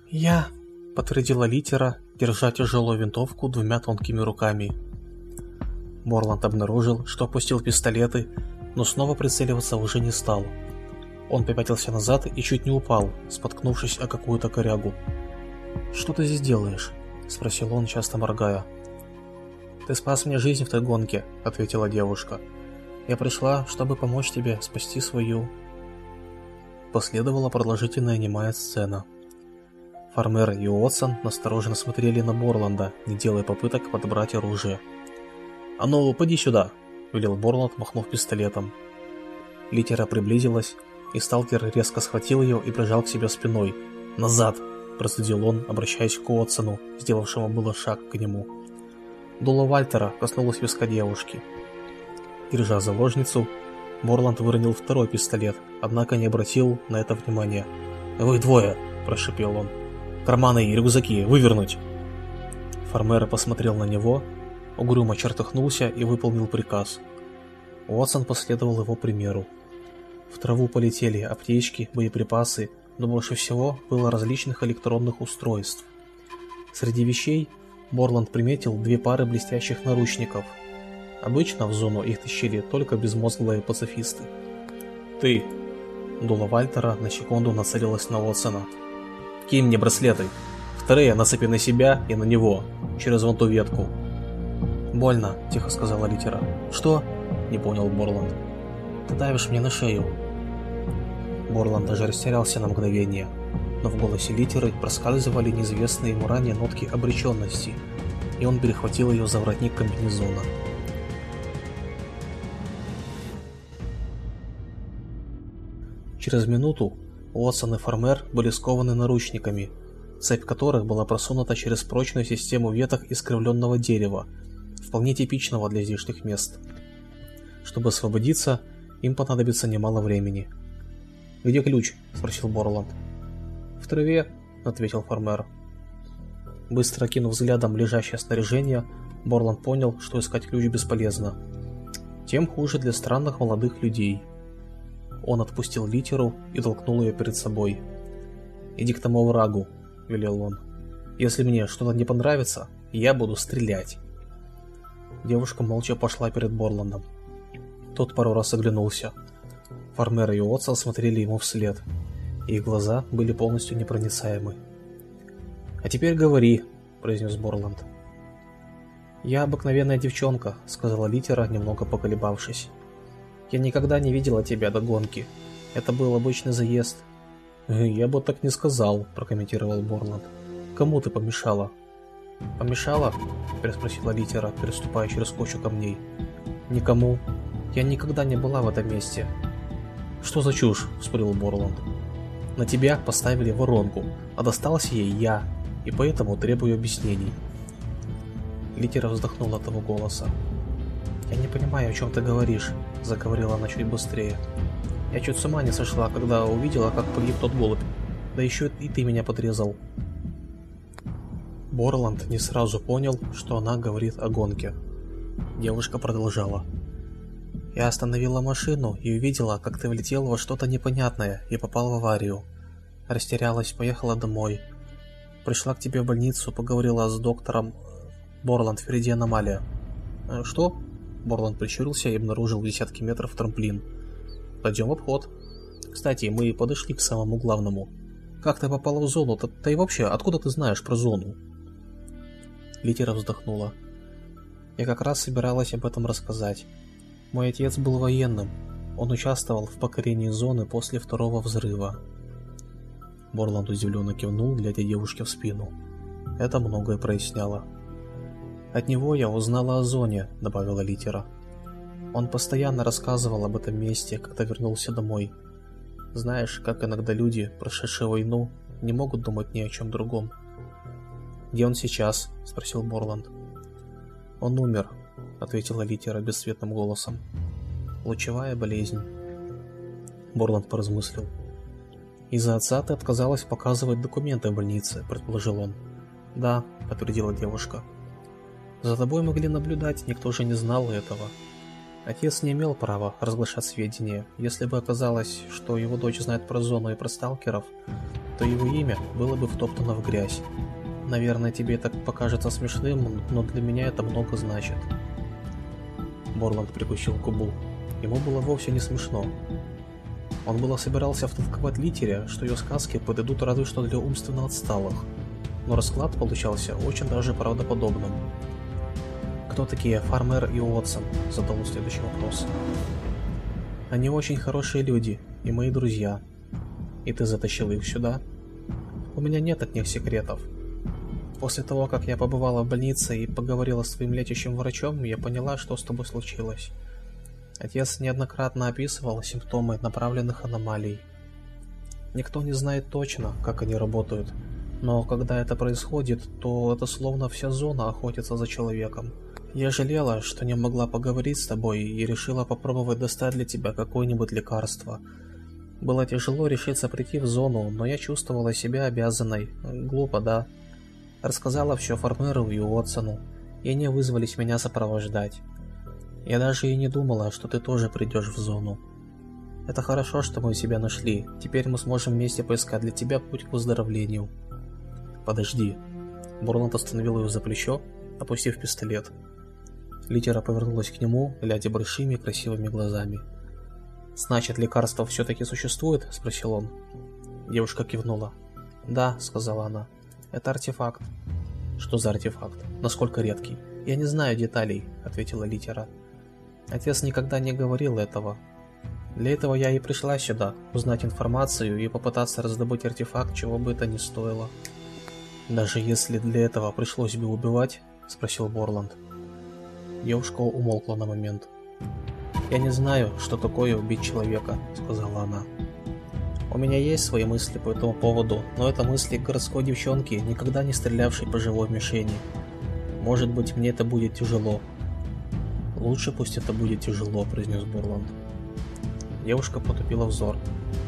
«Я», — подтвердила Литера, держа тяжелую винтовку двумя тонкими руками. Борланд обнаружил, что опустил пистолеты, но снова прицеливаться уже не стал. Он попятился назад и чуть не упал, споткнувшись о какую-то корягу. «Что ты здесь делаешь?» — спросил он, часто моргая. «Ты спас мне жизнь в той гонке», — ответила девушка. «Я пришла, чтобы помочь тебе спасти свою». Последовала продолжительная немая сцена. Фармер и Уотсон настороженно смотрели на Борланда, не делая попыток подобрать оружие. «А ну, поди сюда!» — велел Борланд, махнув пистолетом. Литера приблизилась, и сталкер резко схватил ее и прижал к себе спиной. «Назад!» — процедил он, обращаясь к Уотсону, сделавшему было шаг к нему. Дуло Вальтера коснулось виска девушки. Держа заложницу, Борланд выронил второй пистолет, однако не обратил на это внимания. «Вы двое!» – прошипел он. «Карманы и рюкзаки вывернуть!» Фармер посмотрел на него, угрюмо чертыхнулся и выполнил приказ. Уотсон последовал его примеру. В траву полетели аптечки, боеприпасы, но больше всего было различных электронных устройств. Среди вещей Борланд приметил две пары блестящих наручников. Обычно в зону их тащили только безмозглые пацифисты. «Ты!» Дуло Вальтера на секунду нацелилась на Уотсона. «Кинь мне браслеты! Вторые нацепи на себя и на него, через вон ту ветку!» «Больно», — тихо сказала Литера. «Что?» — не понял Борланд. «Ты давишь мне на шею». Борланд даже растерялся на мгновение, но в голосе Литеры проскальзывали неизвестные ему ранее нотки обреченности, и он перехватил ее за воротник комбинезона. Через минуту Уотсон и Фармер были скованы наручниками, цепь которых была просунута через прочную систему веток искривленного дерева, вполне типичного для здешних мест. Чтобы освободиться, им понадобится немало времени. «Где ключ?» – спросил Борланд. «В траве», – ответил Фармер. Быстро окинув взглядом лежащее снаряжение, Борланд понял, что искать ключ бесполезно. Тем хуже для странных молодых людей. Он отпустил Литеру и толкнул ее перед собой. «Иди к тому оврагу», — велел он. «Если мне что-то не понравится, я буду стрелять». Девушка молча пошла перед Борландом. Тот пару раз оглянулся. Фармер и Уотсон смотрели ему вслед. Их глаза были полностью непроницаемы. «А теперь говори», — произнес Борланд. «Я обыкновенная девчонка», — сказала Литера, немного поколебавшись. «Я никогда не видела тебя до гонки. Это был обычный заезд». «Я бы так не сказал», — прокомментировал Борланд. «Кому ты помешала?» «Помешала?» — переспросила Литера, переступая через кучу камней. «Никому. Я никогда не была в этом месте». «Что за чушь?» — вспылил Борланд. «На тебя поставили воронку, а достался ей я, и поэтому требую объяснений». Литера вздохнула от его голоса. «Я не понимаю, о чем ты говоришь», — заговорила она чуть быстрее. «Я чуть с ума не сошла, когда увидела, как погиб тот голубь. Да еще и ты меня подрезал». Борланд не сразу понял, что она говорит о гонке. Девушка продолжала. «Я остановила машину и увидела, как ты влетел во что-то непонятное и попал в аварию. Растерялась, поехала домой. Пришла к тебе в больницу, поговорила с доктором. Борланд, впереди аномалия». «Что?» Борланд прищурился и обнаружил в десятки метров трамплин. «Пойдем в обход. Кстати, мы подошли к самому главному. Как ты попала в зону? Да и вообще, откуда ты знаешь про зону?» Литера вздохнула. «Я как раз собиралась об этом рассказать. Мой отец был военным. Он участвовал в покорении зоны после второго взрыва». Борланд удивленно кивнул, глядя девушке в спину. Это многое проясняло. «От него я узнала о зоне», — добавила Литера. «Он постоянно рассказывал об этом месте, когда вернулся домой. Знаешь, как иногда люди, прошедшие войну, не могут думать ни о чем другом». «Где он сейчас?» — спросил Борланд. «Он умер», — ответила Литера бесцветным голосом. «Лучевая болезнь». Борланд поразмыслил. «Из-за отца ты отказалась показывать документы в больнице», — предположил он. «Да», — подтвердила девушка. «За тобой могли наблюдать, никто же не знал этого. Отец не имел права разглашать сведения. Если бы оказалось, что его дочь знает про зону и про сталкеров, то его имя было бы втоптано в грязь. Наверное, тебе это покажется смешным, но для меня это много значит. Борланд прикусил губу. Ему было вовсе не смешно. Он было собирался втолковать Литере, что ее сказки подойдут разве что для умственно отсталых, но расклад получался очень даже правдоподобным. «Кто такие Фармер и Уотсон?» – задал он следующий вопрос. «Они очень хорошие люди и мои друзья. И ты затащил их сюда? У меня нет от них секретов. После того, как я побывала в больнице и поговорила с твоим лечащим врачом, я поняла, что с тобой случилось. Отец неоднократно описывал симптомы направленных аномалий. Никто не знает точно, как они работают, но когда это происходит, то это словно вся зона охотится за человеком. Я жалела, что не могла поговорить с тобой и решила попробовать достать для тебя какое-нибудь лекарство. Было тяжело решиться прийти в зону, но я чувствовала себя обязанной. Глупо, да? Рассказала все Фармеру и Уотсону, и они вызвались меня сопровождать. Я даже и не думала, что ты тоже придешь в зону. Это хорошо, что мы себя нашли. Теперь мы сможем вместе поискать для тебя путь к выздоровлению. Подожди. Борланд остановил ее за плечо, опустив пистолет. Литера повернулась к нему, глядя большими красивыми глазами. «Значит, лекарство все-таки существует?» – спросил он. Девушка кивнула. «Да», – сказала она. «Это артефакт». «Что за артефакт? Насколько редкий?» «Я не знаю деталей», – ответила Литера. «Отец никогда не говорил этого. Для этого я и пришла сюда, узнать информацию и попытаться раздобыть артефакт, чего бы это ни стоило». «Даже если для этого пришлось бы убивать?» – спросил Борланд. Девушка умолкла на момент. «Я не знаю, что такое убить человека», – сказала она. «У меня есть свои мысли по этому поводу, но это мысли городской девчонки, никогда не стрелявшей по живой мишени. Может быть, мне это будет тяжело». «Лучше пусть это будет тяжело», – произнес Борланд. Девушка потупила взор.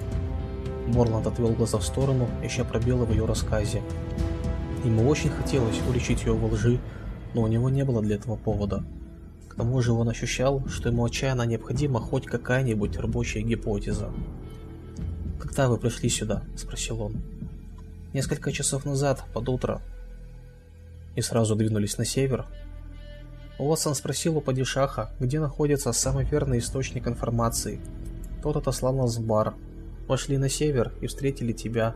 Борланд отвел глаза в сторону, ища пробелы в ее рассказе. Ему очень хотелось уличить ее во лжи, но у него не было для этого повода. К тому же он ощущал, что ему отчаянно необходима хоть какая-нибудь рабочая гипотеза. «Когда вы пришли сюда?» – спросил он. «Несколько часов назад, под утро». И сразу двинулись на север. Уотсон спросил у падишаха, где находится самый верный источник информации. Тот отослал нас в бар. Пошли на север и встретили тебя.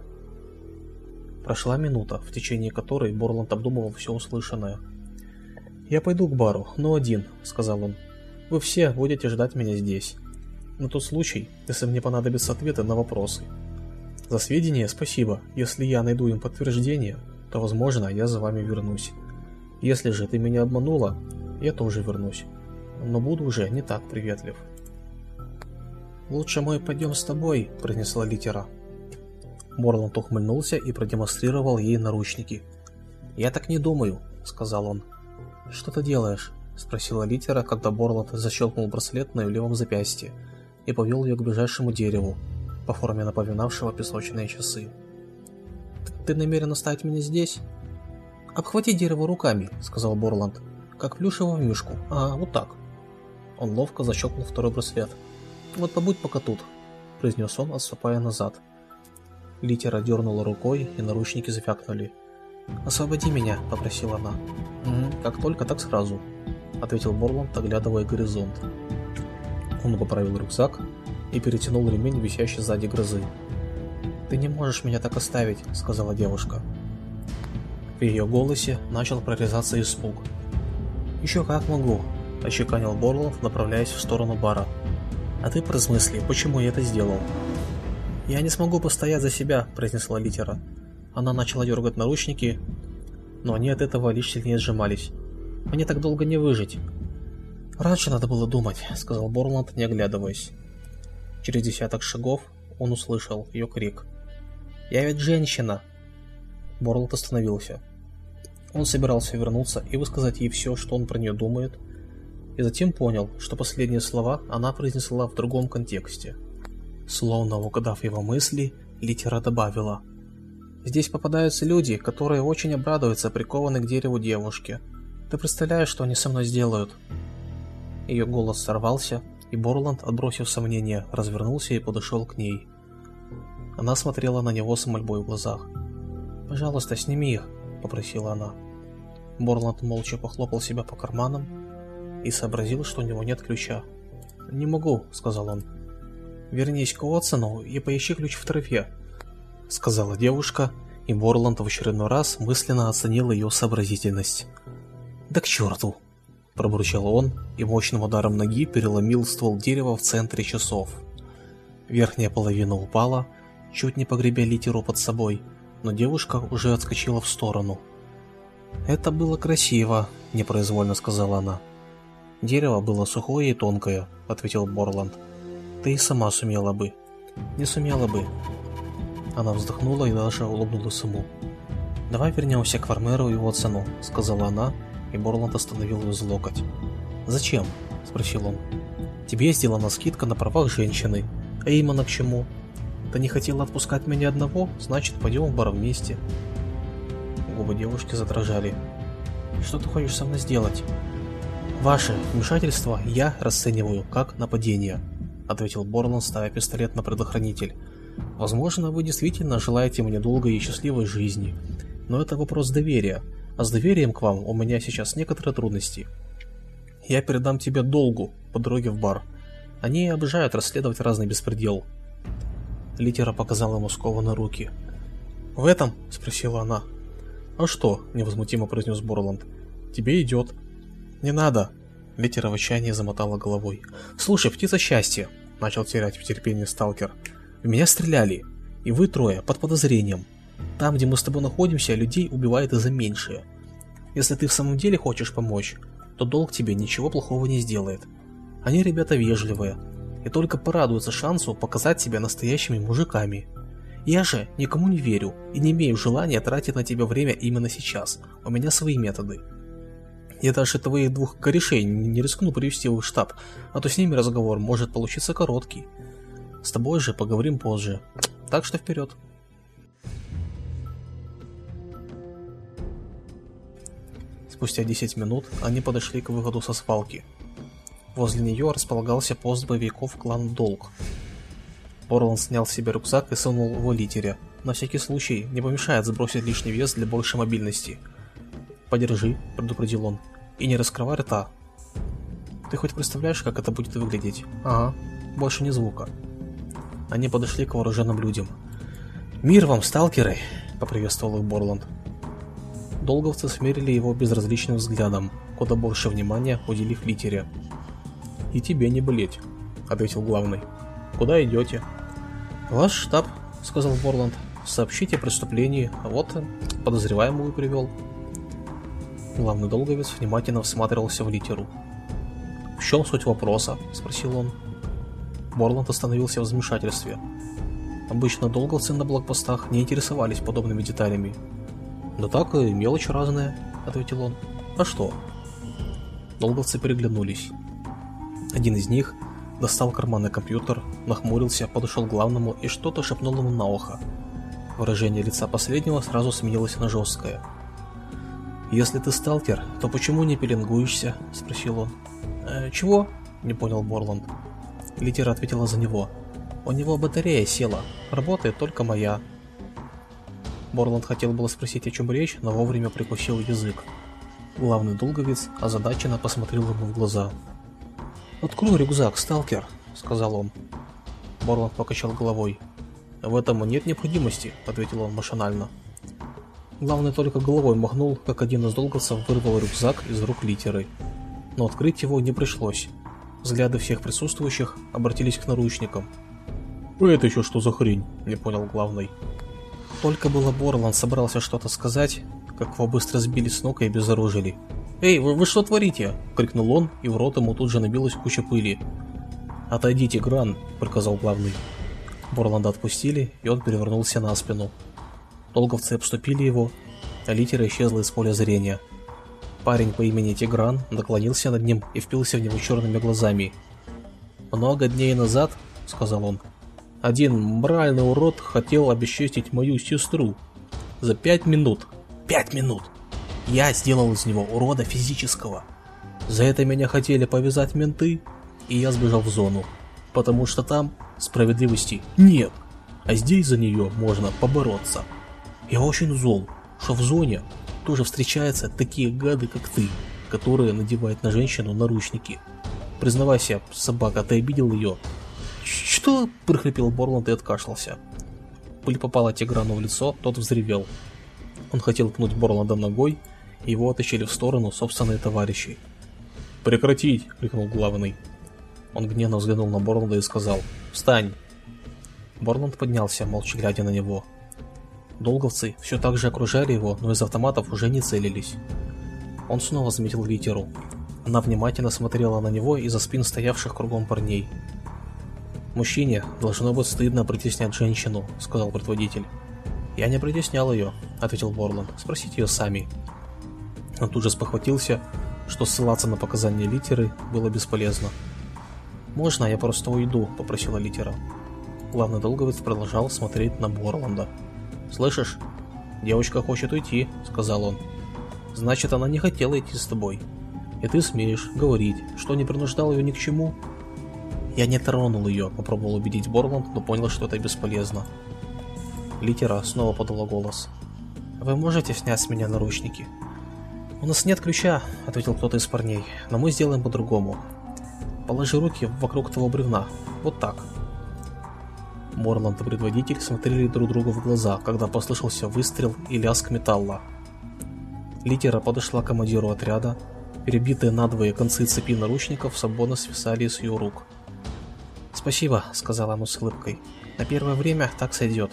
Прошла минута, в течение которой Борланд обдумывал все услышанное. «Я пойду к бару, но один», — сказал он. «Вы все будете ждать меня здесь. На тот случай, если мне понадобятся ответы на вопросы. За сведения спасибо. Если я найду им подтверждение, то, возможно, я за вами вернусь. Если же ты меня обманула, я тоже вернусь, но буду уже не так приветлив». «Лучше мы пойдем с тобой», — произнесла Литера. Борланд ухмыльнулся и продемонстрировал ей наручники. «Я так не думаю», — сказал он. «Что ты делаешь?» — спросила Литера, когда Борланд защелкнул браслет на ее левом запястье и повел ее к ближайшему дереву, по форме напоминавшего песочные часы. «Ты намерен оставить меня здесь?» «Обхвати дерево руками», — сказал Борланд, — «как плюшевую мишку. А, вот так». Он ловко защелкнул второй браслет. «Вот побудь пока тут», — произнес он, отступая назад. Литера дернула рукой, и наручники звякнули. «Освободи меня», — попросила она. «Угу, как только, так сразу», — ответил Борланд, оглядывая горизонт. Он поправил рюкзак и перетянул ремень, висящий сзади грозы. «Ты не можешь меня так оставить», — сказала девушка. В ее голосе начал прорезаться испуг. «Еще как могу», — отчеканил Борланд, направляясь в сторону бара. «А ты поразмысли, почему я это сделал?» «Я не смогу постоять за себя», — произнесла Литера. Она начала дергать наручники, но они от этого лишь сильнее сжимались. «Мне так долго не выжить». «Раньше надо было думать», — сказал Борланд, не оглядываясь. Через десяток шагов он услышал ее крик. «Я ведь женщина!» Борланд остановился. Он собирался вернуться и высказать ей все, что он про нее думает, и затем понял, что последние слова она произнесла в другом контексте. Словно угадав его мысли, Литера добавила: «Здесь попадаются люди, которые очень обрадуются прикованной к дереву девушке. Ты представляешь, что они со мной сделают?» Ее голос сорвался, и Борланд, отбросив сомнения, развернулся и подошел к ней. Она смотрела на него с мольбой в глазах. «Пожалуйста, сними их», — попросила она. Борланд молча похлопал себя по карманам и сообразил, что у него нет ключа. «Не могу», — сказал он. «Вернись к Уотсону и поищи ключ в траве», — сказала девушка, и Борланд в очередной раз мысленно оценил ее сообразительность. «Да к черту!» — пробурчал он и мощным ударом ноги переломил ствол дерева в центре часов. Верхняя половина упала, чуть не погребя литеру под собой, но девушка уже отскочила в сторону. «Это было красиво», — непроизвольно сказала она. «Дерево было сухое и тонкое», — ответил Борланд. «Ты и сама сумела бы». «Не сумела бы». Она вздохнула и даже улыбнулась ему. «Давай вернемся к Фармеру и Уотсону», — сказала она, и Борланд остановил ее за локоть. «Зачем?» — спросил он. «Тебе сделана скидка на правах женщины. А именно к чему? Ты не хотела отпускать меня одного? Значит, пойдем в бар вместе». Губы девушки задрожали. «Что ты хочешь со мной сделать?» «Ваше вмешательство я расцениваю как нападение», — ответил Борланд, ставя пистолет на предохранитель. «Возможно, вы действительно желаете мне долгой и счастливой жизни, но это вопрос доверия, а с доверием к вам у меня сейчас некоторые трудности. Я передам тебе долгу по дороге в бар. Они обожают расследовать разный беспредел». Литера показала ему скованные руки. «В этом?» — спросила она. «А что?» — невозмутимо произнес Борланд. «Тебе идет». «Не надо!» — Литера в отчаянии замотала головой. «Слушай, птица счастья!» — начал терять в терпении сталкер. «В меня стреляли, и вы трое под подозрением. Там, где мы с тобой находимся, людей убивают из-за меньшее. Если ты в самом деле хочешь помочь, то долг тебе ничего плохого не сделает. Они ребята вежливые, и только порадуются шансу показать себя настоящими мужиками. Я же никому не верю и не имею желания тратить на тебя время именно сейчас. У меня свои методы. Я даже твоих двух корешей не рискну привести в их штаб, а то с ними разговор может получиться короткий. С тобой же поговорим позже. Так что вперед». Спустя десять минут они подошли к выходу со свалки. Возле нее располагался пост боевиков клана Долг. Борланд снял с себя рюкзак и сунул его Литере. На всякий случай, не помешает сбросить лишний вес для большей мобильности. «Подержи», — предупредил он, — «и не раскрывай рта». «Ты хоть представляешь, как это будет выглядеть?» «Ага, больше ни звука». Они подошли к вооруженным людям. «Мир вам, сталкеры!» — поприветствовал их Борланд. Долговцы смерили его безразличным взглядом, куда больше внимания уделив Литере. «И тебе не болеть», — ответил главный. «Куда идете?» «Ваш штаб», — сказал Борланд. «Сообщите о преступлении, а вот подозреваемого привел». Главный долговец внимательно всматривался в Литеру. «В чем суть вопроса?» — спросил он. Борланд остановился в замешательстве. Обычно долговцы на блокпостах не интересовались подобными деталями. «Да так и мелочь разная», — ответил он. «А что?» Долговцы переглянулись. Один из них достал карманный компьютер, нахмурился, подошел к главному и что-то шепнул ему на ухо. Выражение лица последнего сразу сменилось на жесткое. «Если ты сталкер, то почему не пеленгуешься?» — спросил он. «Э, «Чего?» — не понял Борланд. Литера ответила за него. «У него батарея села, работает только моя». Борланд хотел было спросить, о чем речь, но вовремя прикусил язык. Главный долговец озадаченно посмотрел ему в глаза. «Открой рюкзак, сталкер», — сказал он. Борланд покачал головой. «В этом нет необходимости», — ответил он машинально. Главный только головой махнул, как один из долговцев вырвал рюкзак из рук Литеры. Но открыть его не пришлось. Взгляды всех присутствующих обратились к наручникам. «Это еще что за хрень?» — не понял главный. Только было Борланд собрался что-то сказать, как его быстро сбили с ног и обезоружили. «Эй, вы, вы что творите?» — крикнул он, и в рот ему тут же набилась куча пыли. «Отойдите, Гран!» — приказал главный. Борланда отпустили, и он перевернулся на спину. Долговцы обступили его, а Литера исчезла из поля зрения. Парень по имени Тигран наклонился над ним и впился в него черными глазами. «Много дней назад, — сказал он, — один моральный урод хотел обесчестить мою сестру. За пять минут, пять минут, я сделал из него урода физического. За это меня хотели повязать менты, и я сбежал в зону, потому что там справедливости нет. а здесь за нее можно побороться. Я очень зол, что в зоне тоже встречаются такие гады, как ты, которые надевают на женщину наручники. Признавайся, собака, ты обидел ее?» «Что?» – прохрипел Борланд и откашлялся. Пыль попала Тиграну в лицо, тот взревел. Он хотел пнуть Борланда ногой, и его оттащили в сторону собственные товарищи. «Прекратить!» – крикнул главный. Он гневно взглянул на Борланда и сказал: «Встань!» Борланд поднялся, молча глядя на него. Долговцы все так же окружали его, но из автоматов уже не целились. Он снова заметил Литеру. Она внимательно смотрела на него из-за спин стоявших кругом парней. «Мужчине должно быть стыдно притеснять женщину», — сказал предводитель. «Я не притеснял ее», — ответил Борланд. «Спросите ее сами». Он тут же спохватился, что ссылаться на показания Литеры было бесполезно. «Можно я просто уйду?» — попросила Литера. Главный долговец продолжал смотреть на Борланда. «Слышишь? Девочка хочет уйти», — сказал он. «Значит, она не хотела идти с тобой. И ты смеешь говорить, что не принуждал ее ни к чему?» «Я не тронул ее», — попробовал убедить Борланд, но понял, что это бесполезно. Литера снова подала голос. «Вы можете снять с меня наручники?» «У нас нет ключа», — ответил кто-то из парней, — «но мы сделаем по-другому. Положи руки вокруг того бревна. Вот так». Борланд и предводитель смотрели друг другу в глаза, когда послышался выстрел и лязг металла. Литера подошла к командиру отряда. Перебитые надвое концы цепи наручников свободно свисали с ее рук. «Спасибо», — сказала она с улыбкой. «На первое время так сойдет».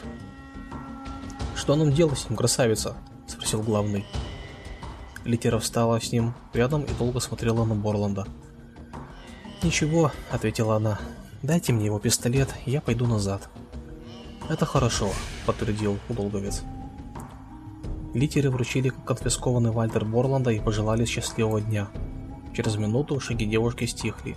«Что нам делать с ним, красавица?» — спросил главный. Литера встала с ним рядом и долго смотрела на Борланда. «Ничего», — ответила она. «Дайте мне его пистолет, и я пойду назад». «Это хорошо», — подтвердил долговец. Литере вручили конфискованный Вальтер Борланда и пожелали счастливого дня. Через минуту шаги девушки стихли.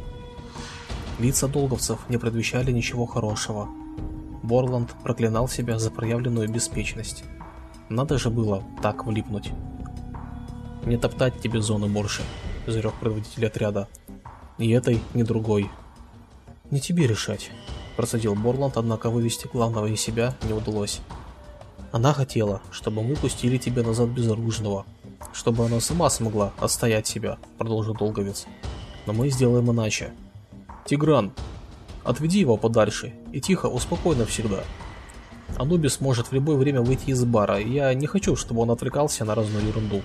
Лица долговцев не предвещали ничего хорошего. Борланд проклинал себя за проявленную беспечность. Надо же было так влипнуть. «Не топтать тебе зоны больше», — изрек предводитель отряда. «Ни этой, ни другой». «Не тебе решать», — процедил Борланд, однако вывести главного из себя не удалось. «Она хотела, чтобы мы пустили тебя назад безоружного, чтобы она сама смогла отстоять себя», — продолжил долговец. «Но мы сделаем иначе. Тигран, отведи его подальше и тихо, успокой навсегда. Анубис может в любое время выйти из бара, и я не хочу, чтобы он отвлекался на разную ерунду».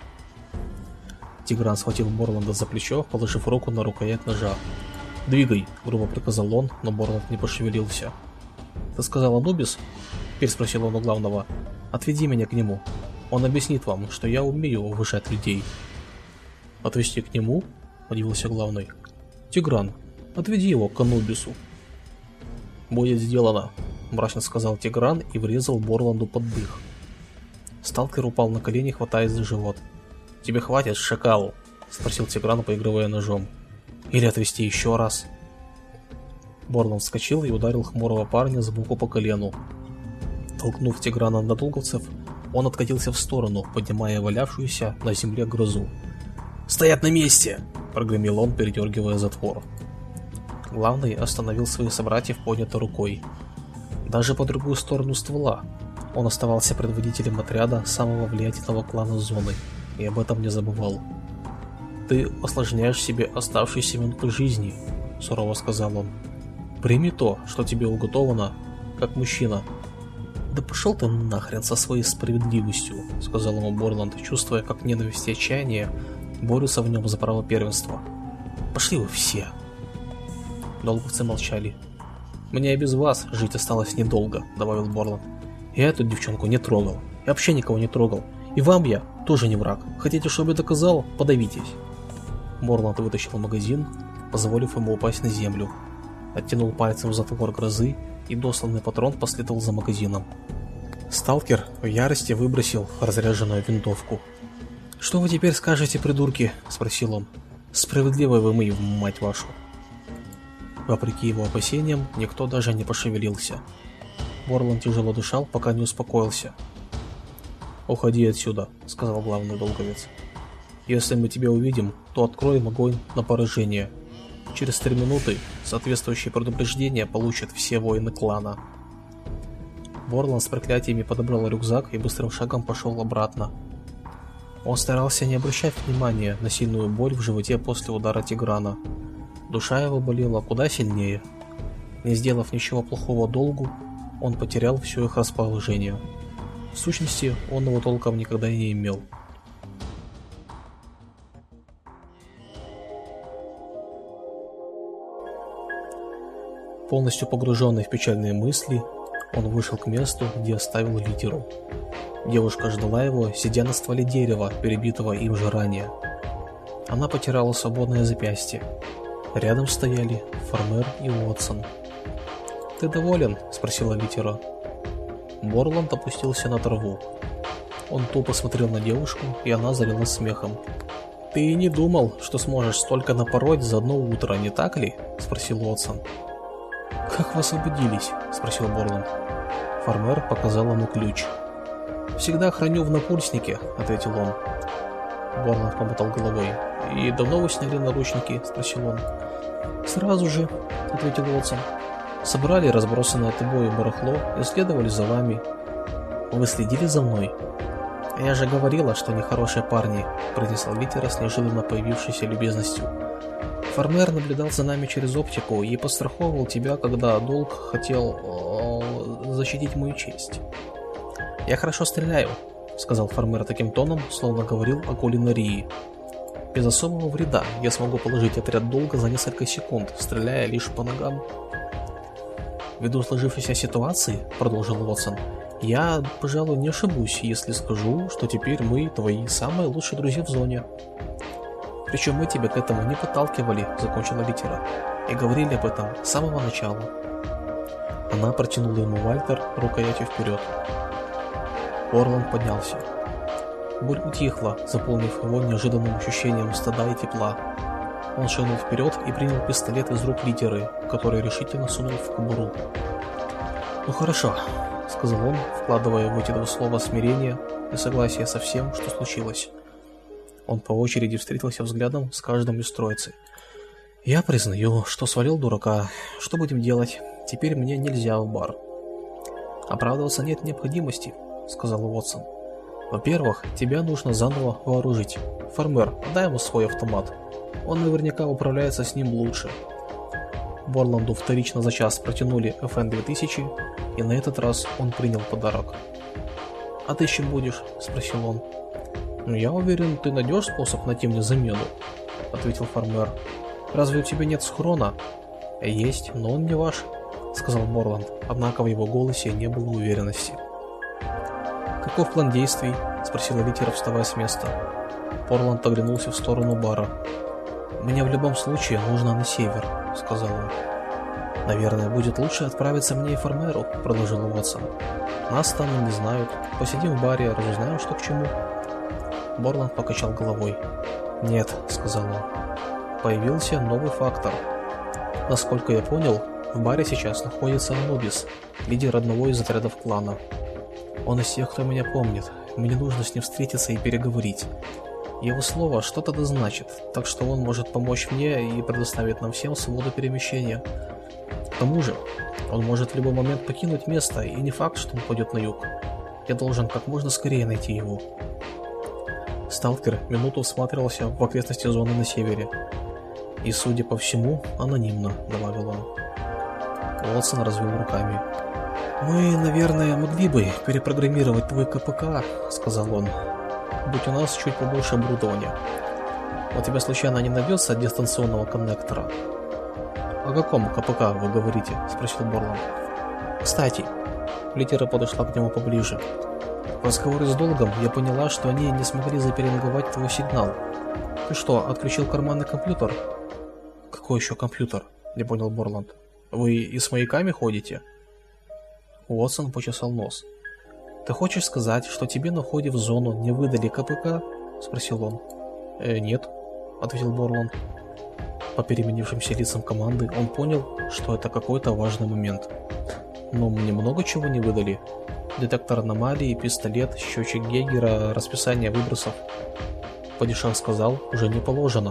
Тигран схватил Борланда за плечо, положив руку на рукоять ножа. «Двигай», — грубо приказал он, но Борланд не пошевелился. «Ты сказал Анубис?» — переспросил он у главного. «Отведи меня к нему. Он объяснит вам, что я умею уважать людей». «Отвезти к нему?» — удивился главный. «Тигран, отведи его к Анубису». «Будет сделано», — мрачно сказал Тигран и врезал Борланду под дых. Сталкер упал на колени, хватаясь за живот. «Тебе хватит, шакал?» — спросил Тигран, поигрывая ножом. «Или отвезти еще раз?» Борланд вскочил и ударил хмурого парня сбоку по колену. Толкнув Тиграна на долговцев, он откатился в сторону, поднимая валявшуюся на земле грозу. «Стоять на месте!» — прогремел он, передергивая затвор. Главный остановил своих собратьев поднятой рукой. Даже по другую сторону ствола он оставался предводителем отряда самого влиятельного клана зоны, и об этом не забывал. «Ты осложняешь себе оставшиеся минуты жизни», — сурово сказал он. «Прими то, что тебе уготовано, как мужчина». «Да пошел ты нахрен со своей справедливостью», — сказал ему Борланд, чувствуя, как ненависть и отчаяние борются в нем за право первенства. «Пошли вы все». Долговцы молчали. «Мне и без вас жить осталось недолго», — добавил Борланд. «Я эту девчонку не трогал, и вообще никого не трогал. И вам я тоже не враг. Хотите, чтобы я доказал? Подавитесь». Борланд вытащил магазин, позволив ему упасть на землю. Оттянул пальцем затвор грозы, и досланный патрон последовал за магазином. Сталкер в ярости выбросил разряженную винтовку. «Что вы теперь скажете, придурки?» — спросил он. «Справедливо вы мы, мать вашу». Вопреки его опасениям, никто даже не пошевелился. Борланд тяжело дышал, пока не успокоился. «Уходи отсюда», — сказал главный долговец. «Если мы тебя увидим, то откроем огонь на поражение. Через три минуты соответствующее предупреждение получат все воины клана». Борланд с проклятиями подобрал рюкзак и быстрым шагом пошел обратно. Он старался не обращать внимания на сильную боль в животе после удара Тиграна. Душа его болела куда сильнее. Не сделав ничего плохого долгу, он потерял все их расположение. В сущности, он его толком никогда и не имел. Полностью погруженный в печальные мысли, он вышел к месту, где оставил литеру. Девушка ждала его, сидя на стволе дерева, перебитого им же ранее. Она потирала свободное запястье. Рядом стояли Фармер и Уотсон. «Ты доволен?» – спросила литера. Борланд опустился на траву. Он тупо смотрел на девушку, и она залилась смехом. «Ты и не думал, что сможешь столько напороть за одно утро, не так ли?» – спросил Уотсон. «Как вы освободились?» – спросил Борланд. Фармер показал ему ключ. «Всегда храню в напульснике», – ответил он. Борланд помотал головой. «И давно вы сняли наручники?» – спросил он. «Сразу же», – ответил Уотсон. «Собрали разбросанное тобою барахло и следовали за вами». «Вы следили за мной?» «Я же говорила, что они хорошие парни», – произнесла литера с неожиданно появившейся любезностью. «Фармер наблюдал за нами через оптику и подстраховывал тебя, когда долг хотел э, защитить мою честь». «Я хорошо стреляю», — сказал Фармер таким тоном, словно говорил о кулинарии. «Без особого вреда я смогу положить отряд долга за несколько секунд, стреляя лишь по ногам». «Ввиду сложившейся ситуации», — продолжил Уотсон, — «я, пожалуй, не ошибусь, если скажу, что теперь мы твои самые лучшие друзья в зоне». «Причем мы тебя к этому не подталкивали», — закончила литера, — «и говорили об этом с самого начала». Она протянула ему Вальтер рукоятью вперед. Борланд поднялся. Боль утихла, заполнив его неожиданным ощущением стыда и тепла. Он шагнул вперед и принял пистолет из рук литеры, который решительно сунул в кобуру. «Ну хорошо», — сказал он, вкладывая в эти два слова смирение и согласие со всем, что случилось. Он по очереди встретился взглядом с каждым из троицы. «Я признаю, что свалил дурака. Что будем делать? Теперь мне нельзя в бар». «Оправдываться нет необходимости», — сказал Уотсон. «Во-первых, тебя нужно заново вооружить. Фармер, дай ему свой автомат. Он наверняка управляется с ним лучше». Борланду вторично за час протянули эф эн две тысячи, и на этот раз он принял подарок. «А ты чем будешь?» — спросил он. «Ну, я уверен, ты найдешь способ найти мне замену», — ответил Фармер. «Разве у тебя нет схрона?» «Есть, но он не ваш», — сказал Борланд, однако в его голосе не было уверенности. «Каков план действий?» — спросила литера, вставая с места. Борланд оглянулся в сторону бара. «Мне в любом случае нужно на север», — сказал он. «Наверное, будет лучше отправиться мне и Фармеру», — продолжил Уотсон. «Нас там не знают. Посидим в баре, разузнаем, что к чему». Борланд покачал головой. «Нет», — сказал он. «Появился новый фактор. Насколько я понял, в баре сейчас находится Анубис, лидер одного из отрядов клана. Он из тех, кто меня помнит. Мне нужно с ним встретиться и переговорить. Его слово что-то да значит, так что он может помочь мне и предоставить нам всем свободу перемещения. К тому же, он может в любой момент покинуть место, и не факт, что он пойдет на юг. Я должен как можно скорее найти его». Сталкер минуту всматривался в окрестности зоны на севере. «И, судя по всему, анонимно», — добавил он. Уотсон развел руками. «Мы, наверное, могли бы перепрограммировать твой ка пэ ка», — сказал он. «Будь у нас чуть побольше оборудования. У тебя случайно не найдется дистанционного коннектора?» «О каком ка пэ ка вы говорите?» — спросил Борланд. «Кстати», — литера подошла к нему поближе. «В разговоре с долгом я поняла, что они не смогли заперинговать твой сигнал. Ты что, отключил карманный компьютер?» «Какой еще компьютер?» — не понял Борланд. «Вы и с маяками ходите?» Уотсон почесал нос. «Ты хочешь сказать, что тебе на входе в зону не выдали ка пэ ка?» — спросил он. «Э, нет», — ответил Борланд. По переменившимся лицам команды он понял, что это какой-то важный момент. «Но мне много чего не выдали. Детектор аномалий, пистолет, счетчик Гейгера, расписание выбросов». Падишах сказал, уже не положено.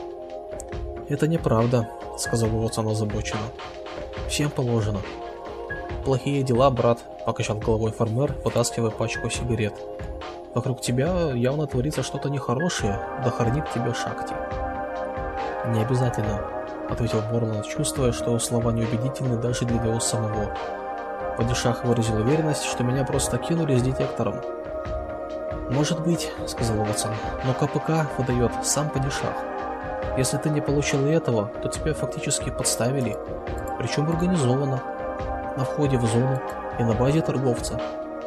«Это неправда», — сказал Уотсон озабоченно. «Всем положено. Плохие дела, брат, — покачал головой Фармер, вытаскивая пачку сигарет. «Вокруг тебя явно творится что-то нехорошее, да хранит тебя Шакти». «Не обязательно», — ответил Борланд, чувствуя, что слова неубедительны даже для него самого. Падишах выразил уверенность, что меня просто кинули с детектором. «Может быть», — сказал Уотсон, — «но КПК выдает сам Падишах. Если ты не получил этого, то тебя фактически подставили, причем организованно, на входе в зону и на базе торговца.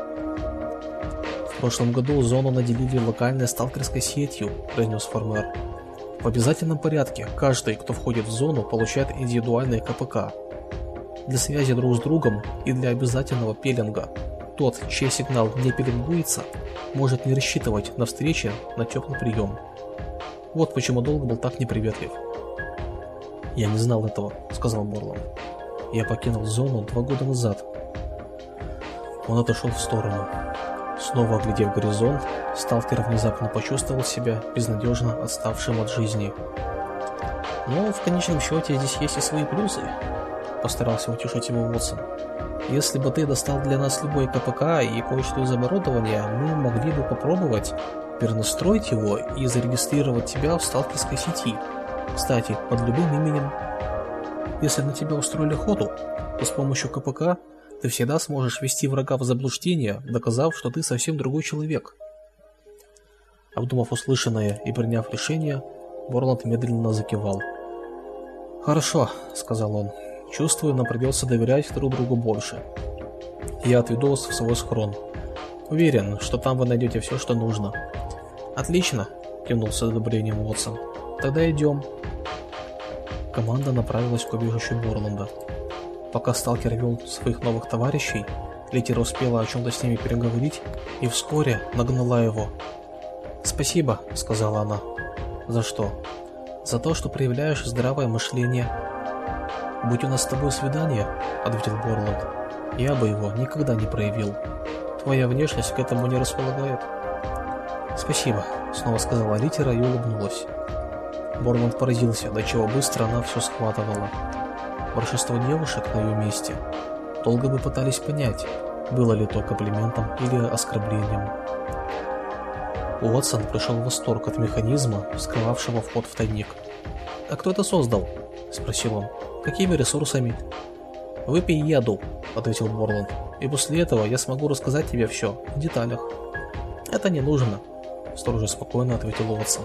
В прошлом году зону наделили локальной сталкерской сетью», — произнес Фармер. «В обязательном порядке каждый, кто входит в зону, получает индивидуальный КПК. Для связи друг с другом и для обязательного пеленга. Тот, чей сигнал не пеленгуется, может не рассчитывать на встрече на теплый прием. Вот почему долг был так неприветлив». «Я не знал этого», — сказал Борланд. «Я покинул зону два года назад». Он отошел в сторону. Снова оглядев горизонт, сталкер внезапно почувствовал себя безнадежно отставшим от жизни. «Но в конечном счете здесь есть и свои плюсы», — постарался утешить его Уотсон. «Если бы ты достал для нас любой КПК и кое-что из оборудования, мы могли бы попробовать перенастроить его и зарегистрировать тебя в сталкерской сети. Кстати, под любым именем. Если на тебя устроили охоту, то с помощью КПК ты всегда сможешь ввести врага в заблуждение, доказав, что ты совсем другой человек». Обдумав услышанное и приняв решение, Борланд медленно закивал. «Хорошо», — сказал он. «Чувствую, нам придется доверять друг другу больше. Я отведу вас в свой схрон. Уверен, что там вы найдете все, что нужно». «Отлично», — кивнул с одобрением Уотсон. «Тогда идем». Команда направилась к убежищу Борланда. Пока сталкер вел своих новых товарищей, Литера успела о чем-то с ними переговорить и вскоре нагнала его. «Спасибо», — сказала она. «За что?» «За то, что проявляешь здравое мышление». «Будь у нас с тобой свидание», — ответил Борланд, — «я бы его никогда не проявил. Твоя внешность к этому не располагает». «Спасибо», — снова сказала Литера и улыбнулась. Борланд поразился, до чего быстро она все схватывала. Большинство девушек на ее месте долго бы пытались понять, было ли то комплиментом или оскорблением. Уотсон пришел в восторг от механизма, вскрывавшего вход в тайник. «А кто это создал?» — спросил он. «Какими ресурсами?» «Выпей яду», — ответил Борланд, — «и после этого я смогу рассказать тебе все в деталях». «Это не нужно», — столь же спокойно ответил Уотсон.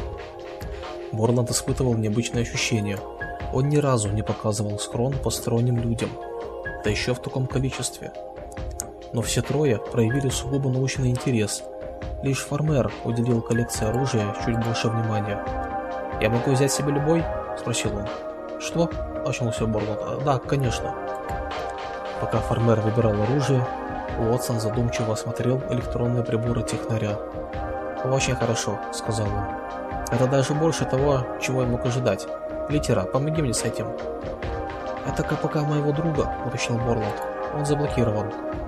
Борланд испытывал необычное ощущение. Он ни разу не показывал схрон посторонним людям, да еще в таком количестве. Но все трое проявили сугубо научный интерес. Лишь Фармер уделил коллекции оружия чуть больше внимания. «Я могу взять себе любой?» — спросил он. «Что?» — очнулся Борланд. «Да, конечно». Пока Фармер выбирал оружие, Уотсон задумчиво осмотрел электронные приборы технаря. «Очень хорошо», — сказал он. «Это даже больше того, чего я мог ожидать. Литера, помоги мне с этим». «Это КПК моего друга», — уточнил Борланд. «Он заблокирован».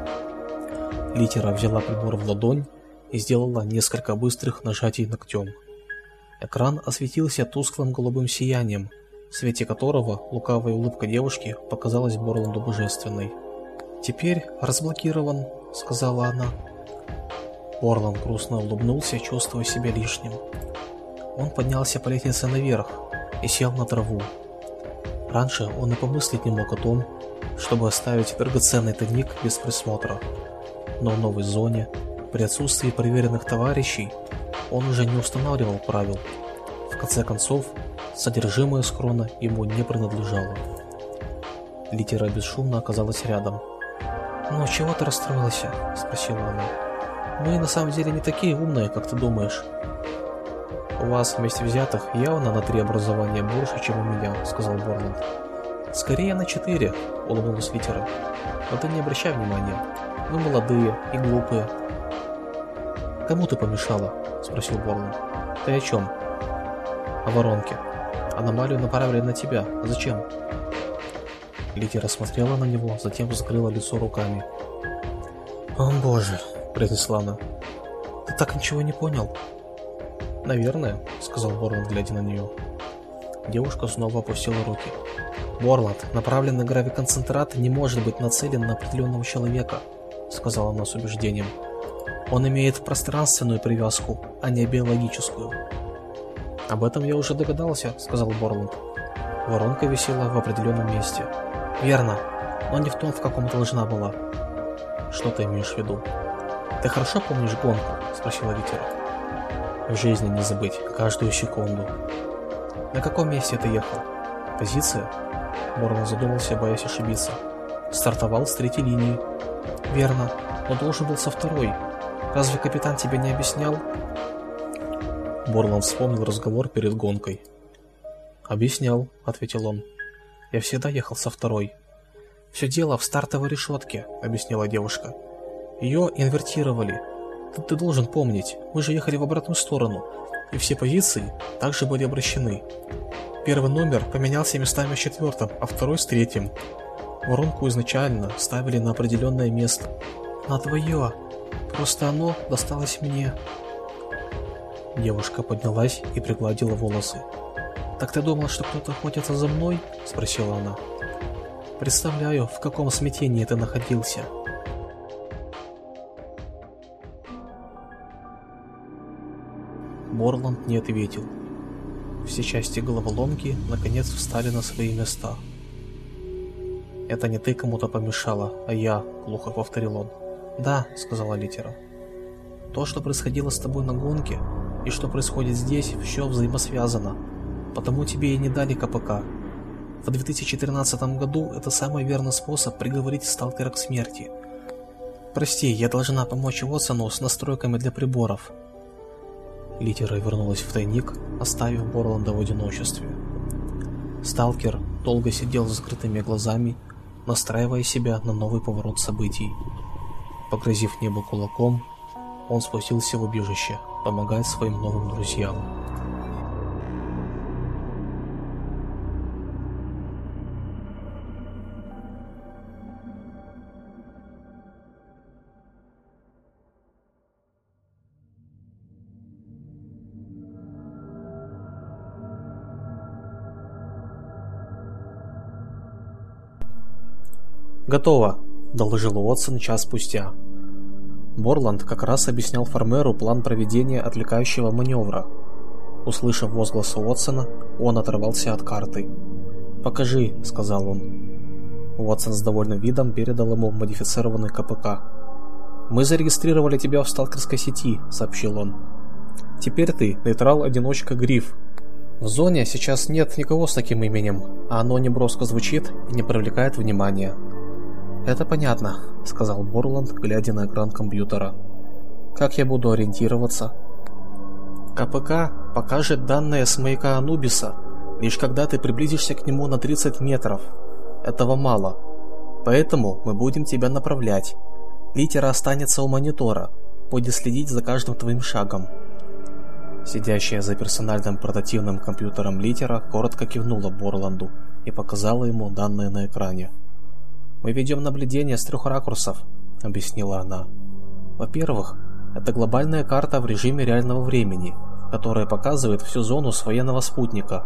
Литера взяла прибор в ладонь и сделала несколько быстрых нажатий ногтем. Экран осветился тусклым голубым сиянием, в свете которого лукавая улыбка девушки показалась Борланду божественной. «Теперь разблокирован», — сказала она. Борланд грустно улыбнулся, чувствуя себя лишним. Он поднялся по лестнице наверх и сел на траву. Раньше он и помыслить не мог о том, чтобы оставить драгоценный тайник без присмотра. Но в новой зоне, при отсутствии проверенных товарищей, он уже не устанавливал правил. В конце концов, содержимое схрона ему не принадлежало. Литера бесшумно оказалась рядом. «Ну, чего ты расстроился?» — спросила она. «Мы на самом деле не такие умные, как ты думаешь». «У вас вместе взятых явно на три образования больше, чем у меня», — сказал Борланд. «Скорее на четыре», — улыбнулась Литера. «Но ты не обращай внимания. Вы молодые и глупые». «Кому ты помешала?» — спросил Борланд. «Ты о чем?» «О воронке. Аномалию направили на тебя. Зачем?» Литера смотрела на него, затем закрыла лицо руками. «О боже», — произнесла она. «Ты так ничего не понял?» «Наверное», — сказал Борланд, глядя на нее. Девушка снова опустила руки. «Борланд, направленный гравиконцентрат не может быть нацелен на определенного человека. сказала она с убеждением. Он имеет пространственную привязку, а не биологическую. Об этом я уже догадался, сказал Борланд. Воронка висела в определенном месте. Верно, но не в том, в каком должна была. Что ты имеешь в виду? Ты хорошо помнишь гонку? Спросила Литера. В жизни не забыть каждую секунду. На каком месте ты ехал? Позиция? Борланд задумался, боясь ошибиться. Стартовал с третьей линии. Верно, но должен был со второй. Разве капитан тебе не объяснял? Борланд вспомнил разговор перед гонкой. «Объяснял», — ответил он. «Я всегда ехал со второй». «Все дело в стартовой решетке», — объяснила девушка. «Ее инвертировали. Ты, ты должен помнить, мы же ехали в обратную сторону, и все позиции также были обращены. Первый номер поменялся местами с четвертым, а второй с третьим. Воронку изначально ставили на определенное место. На твое. Просто оно досталось мне». Девушка поднялась и пригладила волосы. «Так ты думал, что кто-то охотится за мной?» — спросила она. «Представляю, в каком смятении ты находился». Борланд не ответил. Все части головоломки наконец встали на свои места. «Это не ты кому-то помешала, а я», — глухо повторил он. «Да», — сказала Литера. «То, что происходило с тобой на гонке, и что происходит здесь, все взаимосвязано. Потому тебе и не дали КПК. В две тысячи тринадцатом году это самый верный способ приговорить сталкера к смерти. Прости, я должна помочь Уотсону с настройками для приборов». Литера вернулась в тайник, оставив Борланда в одиночестве. Сталкер долго сидел с закрытыми глазами, настраивая себя на новый поворот событий. Погрозив небо кулаком, он спустился в убежище, помогать своим новым друзьям. «Готово», — доложил Уотсон час спустя. Борланд как раз объяснял Фармеру план проведения отвлекающего маневра. Услышав возглас Уотсона, он оторвался от карты. «Покажи», — сказал он. Уотсон с довольным видом передал ему модифицированный КПК. «Мы зарегистрировали тебя в сталкерской сети», — сообщил он. «Теперь ты нейтрал-одиночка Гриф. В зоне сейчас нет никого с таким именем, а оно неброско звучит и не привлекает внимания». «Это понятно», — сказал Борланд, глядя на экран компьютера. «Как я буду ориентироваться?» «КПК покажет данные с маяка Анубиса, лишь когда ты приблизишься к нему на тридцать метров. Этого мало. Поэтому мы будем тебя направлять. Литера останется у монитора, будет следить за каждым твоим шагом». Сидящая за персональным портативным компьютером Литера коротко кивнула Борланду и показала ему данные на экране. «Мы ведем наблюдение с трех ракурсов», — объяснила она. «Во-первых, это глобальная карта в режиме реального времени, которая показывает всю зону с военного спутника».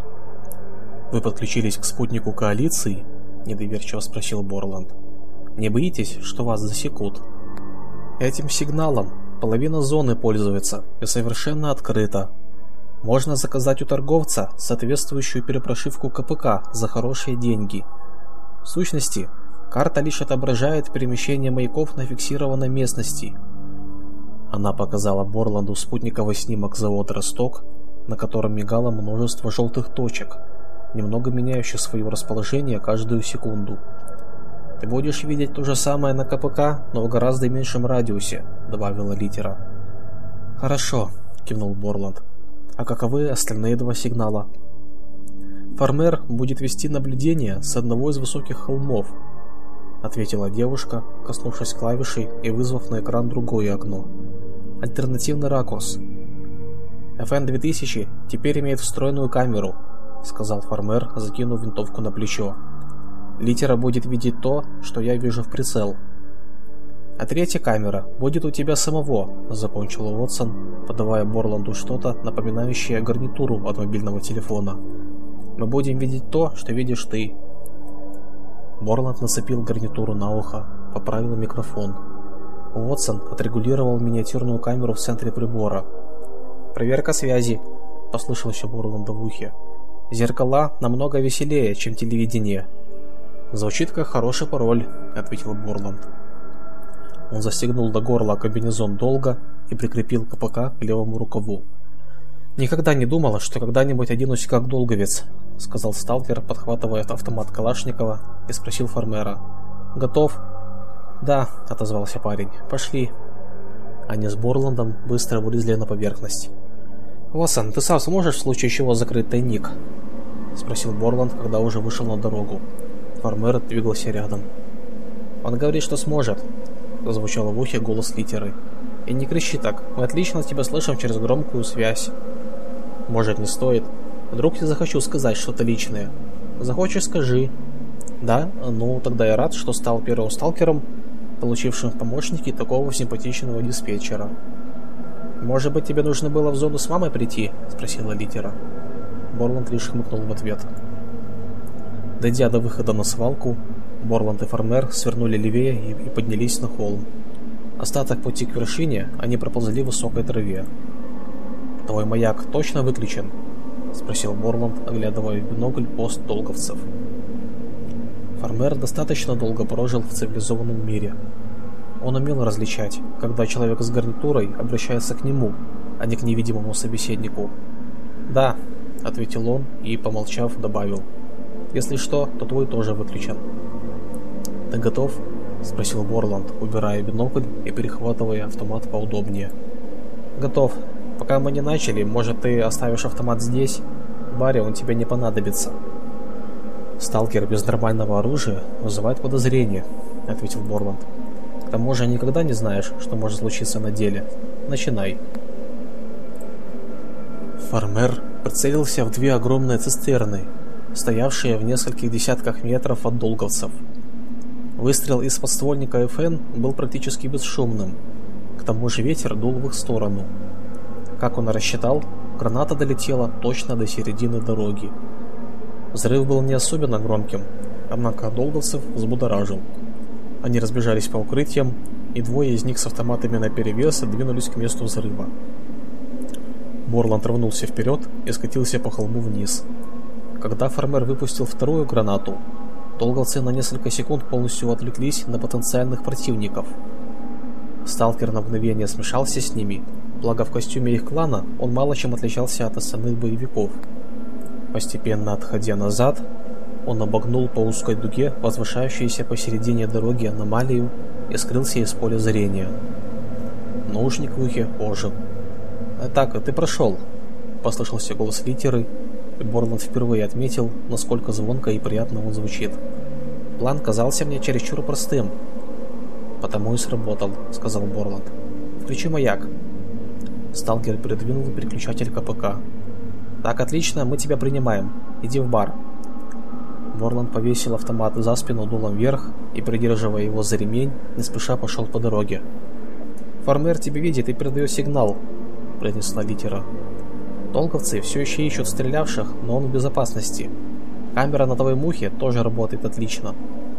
«Вы подключились к спутнику коалиции?» — недоверчиво спросил Борланд. «Не боитесь, что вас засекут?» «Этим сигналом половина зоны пользуется и совершенно открыто. Можно заказать у торговца соответствующую перепрошивку КПК за хорошие деньги. В сущности, карта лишь отображает перемещение маяков на фиксированной местности». Она показала Борланду спутниковый снимок завода «Росток», на котором мигало множество желтых точек, немного меняющих свое расположение каждую секунду. «Ты будешь видеть то же самое на КПК, но в гораздо меньшем радиусе», — добавила Литера. «Хорошо», — кивнул Борланд. «А каковы остальные два сигнала?» «Фармер будет вести наблюдение с одного из высоких холмов», — ответила девушка, коснувшись клавишей и вызвав на экран другое окно. «Альтернативный ракурс». «эф эн две тысячи теперь имеет встроенную камеру», — сказал Фармер, закинув винтовку на плечо. «Литера будет видеть то, что я вижу в прицел». «А третья камера будет у тебя самого», — закончил Уотсон, подавая Борланду что-то, напоминающее гарнитуру от мобильного телефона. «Мы будем видеть то, что видишь ты». Борланд нацепил гарнитуру на ухо, поправил микрофон. Уотсон отрегулировал миниатюрную камеру в центре прибора. «Проверка связи», — послышалось у Борланда в ухе. «Зеркала намного веселее, чем телевидение». «Звучит как хороший пароль», — ответил Борланд. Он застегнул до горла комбинезон долго и прикрепил КПК к левому рукаву. «Никогда не думала, что когда-нибудь оденусь как долговец», — сказал сталкер, подхватывая автомат Калашникова, и спросил Фармера. «Готов?» «Да», — отозвался парень. «Пошли». Они с Борландом быстро вылезли на поверхность. «Уотсон, ты сам сможешь в случае чего закрыть тайник?» — спросил Борланд, когда уже вышел на дорогу. Фармер двигался рядом. «Он говорит, что сможет», — зазвучал в ухе голос Литеры. «И не кричи так, мы отлично тебя слышим через громкую связь». «Может, не стоит? Вдруг я захочу сказать что-то личное?» «Захочешь, скажи». «Да? Ну, тогда я рад, что стал первым сталкером, получившим в помощники такого симпатичного диспетчера». «Может быть, тебе нужно было в зону с мамой прийти?» — спросила Литера. Борланд лишь хмыкнул в ответ. Дойдя до выхода на свалку, Борланд и Фармер свернули левее и, и поднялись на холм. Остаток пути к вершине они проползли в высокой траве. «Твой маяк точно выключен?» — спросил Борланд, оглядывая в бинокль пост долговцев. Фармер достаточно долго прожил в цивилизованном мире. Он умел различать, когда человек с гарнитурой обращается к нему, а не к невидимому собеседнику. «Да», — ответил он и, помолчав, добавил. «Если что, то твой тоже выключен». «Ты готов?» — спросил Борланд, убирая бинокль и перехватывая автомат поудобнее. «Готов. Пока мы не начали, может, ты оставишь автомат здесь? В баре он тебе не понадобится». «Сталкер без нормального оружия вызывает подозрение», — ответил Борланд. «К тому же никогда не знаешь, что может случиться на деле. Начинай». Фармер прицелился в две огромные цистерны, стоявшие в нескольких десятках метров от долговцев. Выстрел из подствольника эф эн был практически бесшумным. К тому же ветер дул в их сторону. Как он рассчитал, граната долетела точно до середины дороги. Взрыв был не особенно громким, однако долговцев взбудоражил. Они разбежались по укрытиям, и двое из них с автоматами наперевес двинулись к месту взрыва. Борланд рванулся вперед и скатился по холму вниз. Когда Фармер выпустил вторую гранату, долговцы на несколько секунд полностью отвлеклись на потенциальных противников. Сталкер на мгновение смешался с ними, благо в костюме их клана он мало чем отличался от остальных боевиков. Постепенно отходя назад, он обогнул по узкой дуге возвышающуюся посередине дороги аномалию и скрылся из поля зрения. Наушник в ухе ожил. «Так, ты прошел», — послышался голос Литеры, и Борланд впервые отметил, насколько звонко и приятно он звучит. «План казался мне чересчур простым». «Потому и сработал», — сказал Борланд. «Включи маяк». Сталкер передвинул переключатель ка пэ ка. «Так, отлично, мы тебя принимаем. Иди в бар». Борланд повесил автомат за спину дулом вверх и, придерживая его за ремень, не спеша пошел по дороге. «Фармер тебя видит и передает сигнал», — произнесла Литера. «Долговцы все еще ищут стрелявших, но он в безопасности. Камера на твоей мухе тоже работает отлично».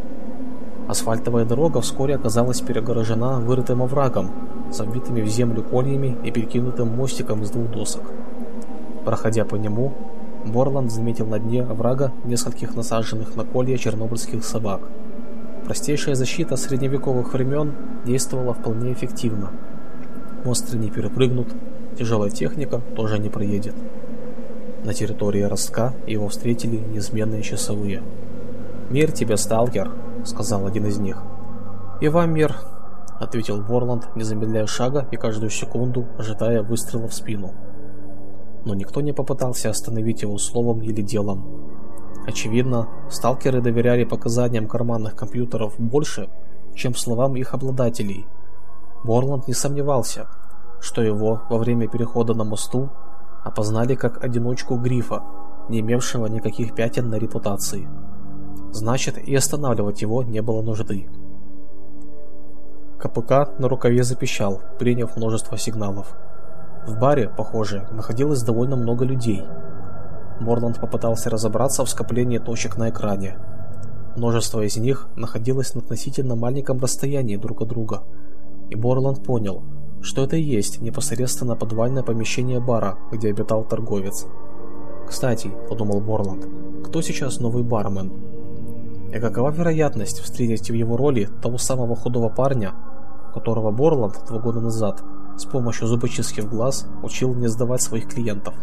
Асфальтовая дорога вскоре оказалась перегорожена вырытым оврагом, с вбитыми в землю кольями и перекинутым мостиком из двух досок. Проходя по нему, Борланд заметил на дне оврага нескольких насаженных на колья чернобыльских собак. Простейшая защита средневековых времен действовала вполне эффективно. Монстры не перепрыгнут, тяжелая техника тоже не проедет. На территории ростка его встретили неизменные часовые. «Мир тебе, сталкер», — сказал один из них. «И вам мир», — ответил Борланд, не замедляя шага и каждую секунду ожидая выстрела в спину. Но никто не попытался остановить его словом или делом. Очевидно, сталкеры доверяли показаниям карманных компьютеров больше, чем словам их обладателей. Борланд не сомневался, что его во время перехода на мосту опознали как одиночку Грифа, не имевшего никаких пятен на репутации. Значит, и останавливать его не было нужды. ка пэ ка на рукаве запищал, приняв множество сигналов. В баре, похоже, находилось довольно много людей. Борланд попытался разобраться в скоплении точек на экране. Множество из них находилось на относительно маленьком расстоянии друг от друга, и Борланд понял, что это и есть непосредственно подвальное помещение бара, где обитал торговец. «Кстати», — подумал Борланд, — «кто сейчас новый бармен? И какова вероятность встретить в его роли того самого худого парня, которого Борланд два года назад с помощью зубочистки в глаз учил не сдавать своих клиентов?»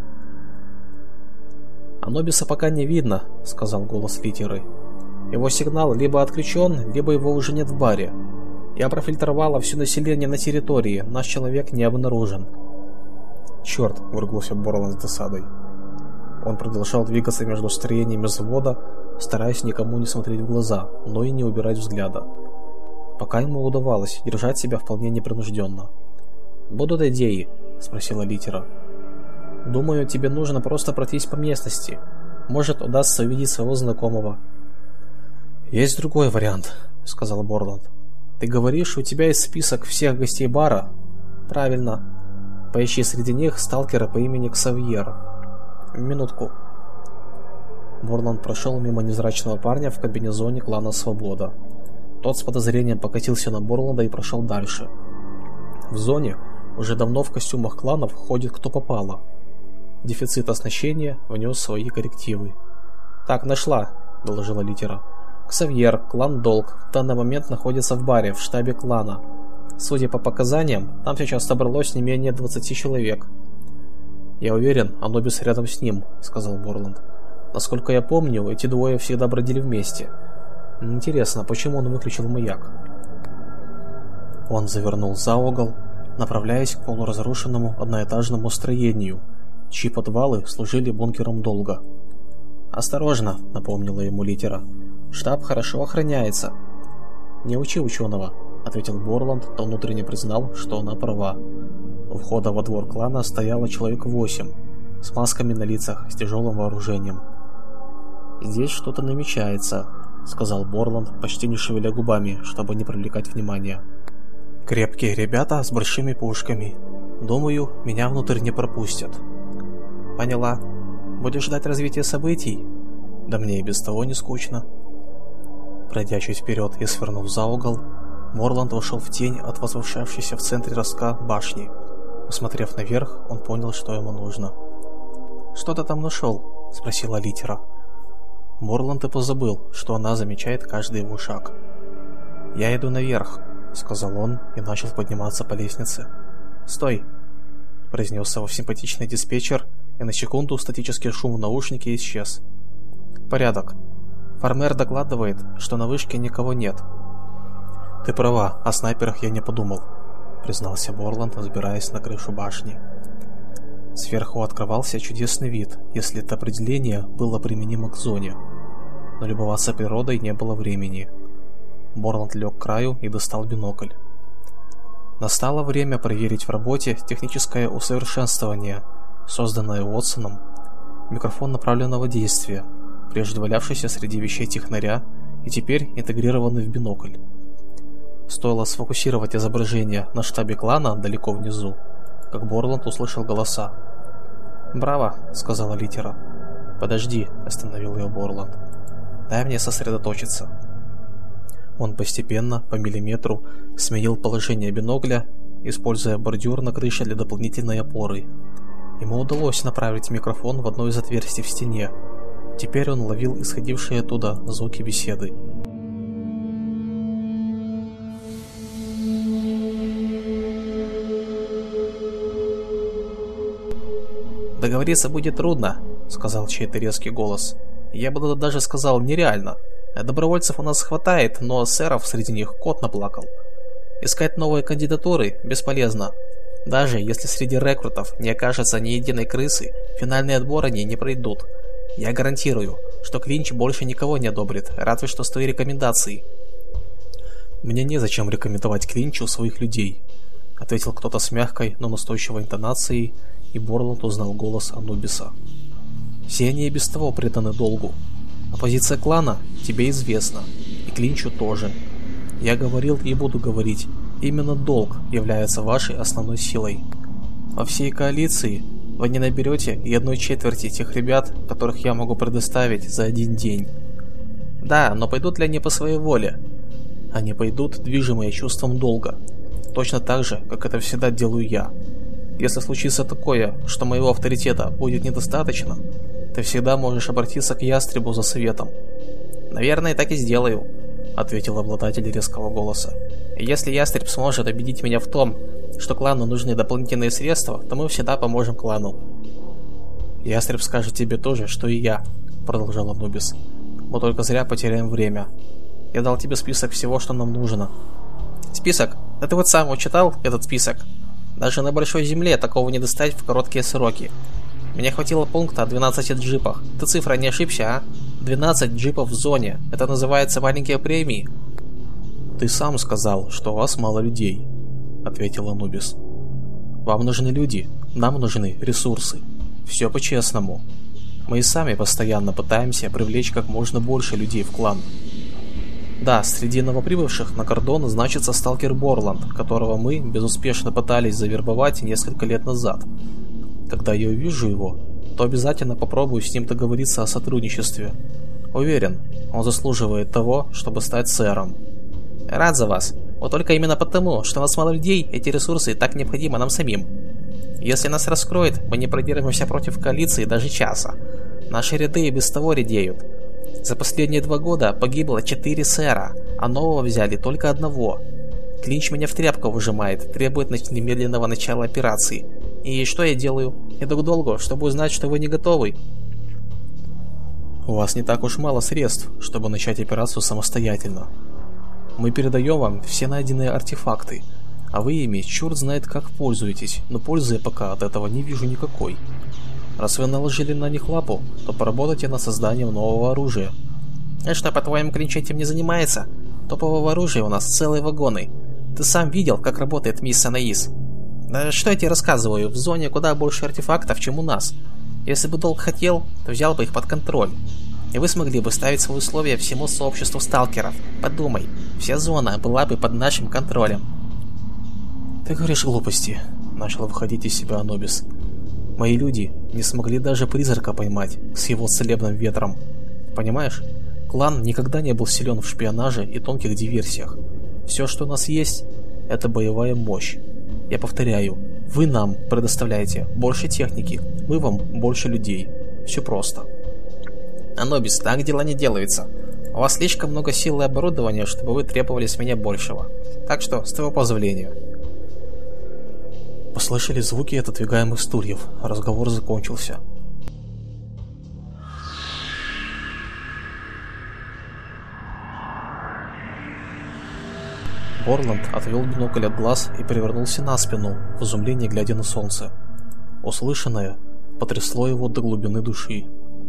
«Анубиса пока не видно», — сказал голос Литеры. «Его сигнал либо отключен, либо его уже нет в баре. Я профильтровала все население на территории, наш человек не обнаружен». «Черт», — выругался Борланд с досадой. Он продолжал двигаться между строениями завода, стараясь никому не смотреть в глаза, но и не убирать взгляда. Пока ему удавалось держать себя вполне непринужденно. «Будут идеи?» — спросила Литера. «Думаю, тебе нужно просто пройтись по местности. Может, удастся увидеть своего знакомого». «Есть другой вариант», — сказал Борланд. «Ты говоришь, у тебя есть список всех гостей бара?» «Правильно. Поищи среди них сталкера по имени Ксавьер». «Минутку». Борланд прошел мимо невзрачного парня в комбинезоне клана Свобода. Тот с подозрением покатился на Борланда и прошел дальше. В зоне уже давно в костюмах кланов ходит кто попало. Дефицит оснащения внес свои коррективы. «Так, нашла», — доложила Литера. «Ксавьер, клан Долг, в данный момент находится в баре, в штабе клана. Судя по показаниям, там сейчас собралось не менее двадцати человек». «Я уверен, Анубис рядом с ним», — сказал Борланд. «Насколько я помню, эти двое всегда бродили вместе. Интересно, почему он выключил маяк?» Он завернул за угол, направляясь к полуразрушенному одноэтажному строению, чьи подвалы служили бункером Долга. «Осторожно», — напомнила ему Литера. «Штаб хорошо охраняется». «Не учи ученого», — ответил Борланд, то внутренне признал, что она права. У входа во двор клана стояло человек восемь, с масками на лицах, с тяжелым вооружением. «Здесь что-то намечается», — сказал Борланд, почти не шевеля губами, чтобы не привлекать внимания. «Крепкие ребята с большими пушками. Думаю, меня внутрь не пропустят». «Поняла. Будешь ждать развития событий?» «Да мне и без того не скучно». Пройдя чуть вперед и свернув за угол, Борланд вошел в тень от возвышавшейся в центре ростка башни. Посмотрев наверх, он понял, что ему нужно. «Что ты там нашел?» — спросила Литера. Борланд и позабыл, что она замечает каждый его шаг. «Я иду наверх», — сказал он и начал подниматься по лестнице. «Стой!» — произнес его симпатичный диспетчер, и на секунду статический шум в наушнике исчез. «Порядок. Фармер докладывает, что на вышке никого нет». «Ты права, о снайперах я не подумал», — признался Борланд, взбираясь на крышу башни. Сверху открывался чудесный вид, если это определение было применимо к зоне. Но любоваться природой не было времени. Борланд лег к краю и достал бинокль. Настало время проверить в работе техническое усовершенствование, созданное Уотсоном, микрофон направленного действия, прежде валявшийся среди вещей технаря и теперь интегрированный в бинокль. Стоило сфокусировать изображение на штабе клана далеко внизу, как Борланд услышал голоса. «Браво», — сказала Литера. «Подожди», — остановил ее Борланд. «Дай мне сосредоточиться». Он постепенно, по миллиметру, сменил положение бинокля, используя бордюр на крыше для дополнительной опоры. Ему удалось направить микрофон в одно из отверстий в стене. Теперь он ловил исходившие оттуда звуки беседы. «Договориться будет трудно», — сказал чей-то резкий голос. «Я бы даже сказал, нереально. Добровольцев у нас хватает, но сэров среди них кот наплакал. Искать новые кандидатуры бесполезно. Даже если среди рекрутов не окажется ни единой крысы, финальные отборы они не пройдут. Я гарантирую, что Клинч больше никого не одобрит, разве что с твоей рекомендацией». «Мне незачем рекомендовать Клинчу своих людей», — ответил кто-то с мягкой, но настойчивой интонацией, и Борланд узнал голос Анубиса. «Все они и без того преданы долгу. А позиция клана тебе известна, и Клинчу тоже. Я говорил и буду говорить, именно долг является вашей основной силой. Во всей коалиции вы не наберете и одной четверти тех ребят, которых я могу предоставить за один день. Да, но пойдут ли они по своей воле? Они пойдут, движимые чувством долга. точно так же, как это всегда делаю я. Если случится такое, что моего авторитета будет недостаточно, ты всегда можешь обратиться к ястребу за советом. «Наверное, так и сделаю», — ответил обладатель резкого голоса. «Если ястреб сможет убедить меня в том, что клану нужны дополнительные средства, то мы всегда поможем клану». «Ястреб скажет тебе то же, что и я», — продолжал Анубис. «Мы только зря потеряем время. Я дал тебе список всего, что нам нужно». «Список? Да ты вот сам читал этот список? Даже на большой земле такого не достать в короткие сроки. Мне хватило пункта о двенадцати джипах. Ты цифра не ошибся, а? двенадцать джипов в зоне. Это называется маленькие премии». «Ты сам сказал, что у вас мало людей», — ответил Анубис. «Вам нужны люди, нам нужны ресурсы. Все по-честному. Мы и сами постоянно пытаемся привлечь как можно больше людей в клан. Да, среди новоприбывших на кордон значится сталкер Борланд, которого мы безуспешно пытались завербовать несколько лет назад. Когда я увижу его, то обязательно попробую с ним договориться о сотрудничестве. Уверен, он заслуживает того, чтобы стать сэром». «Рад за вас. Вот только именно потому, что у нас мало людей, эти ресурсы так необходимы нам самим. Если нас раскроет, мы не продержимся против коалиции даже часа. Наши ряды и без того редеют. За последние два года погибло четыре сэра, а нового взяли только одного. Клинч меня в тряпку выжимает, требует немедленного начала операции. И что я делаю? Иду к долгу, чтобы узнать, что вы не готовы». «У вас не так уж мало средств, чтобы начать операцию самостоятельно. Мы передаем вам все найденные артефакты, а вы ими черт знает как пользуетесь, но пользы я пока от этого не вижу никакой. Раз вы наложили на них лапу, то поработайте над созданием нового оружия». «А что, по-твоему, Клинч этим не занимается? Топового оружия у нас целые вагоны. Ты сам видел, как работает мисс Анаис. Да что я тебе рассказываю, в зоне куда больше артефактов, чем у нас. Если бы долг хотел, то взял бы их под контроль. И вы смогли бы ставить свои условия всему сообществу сталкеров. Подумай, вся зона была бы под нашим контролем». «Ты говоришь глупости», — начал выходить из себя Анубис. «Мои люди не смогли даже призрака поймать с его целебным ветром. Понимаешь, клан никогда не был силен в шпионаже и тонких диверсиях. Все, что у нас есть, это боевая мощь. Я повторяю, вы нам предоставляете больше техники, мы вам больше людей. Все просто». «Анубис, так дела не делаются. У вас слишком много сил и оборудования, чтобы вы требовали с меня большего. Так что, с твоего позволения». Послышали звуки отодвигаемых стульев. Разговор закончился. Борланд отвел бинокль от глаз и перевернулся на спину, в изумлении глядя на солнце. Услышанное потрясло его до глубины души.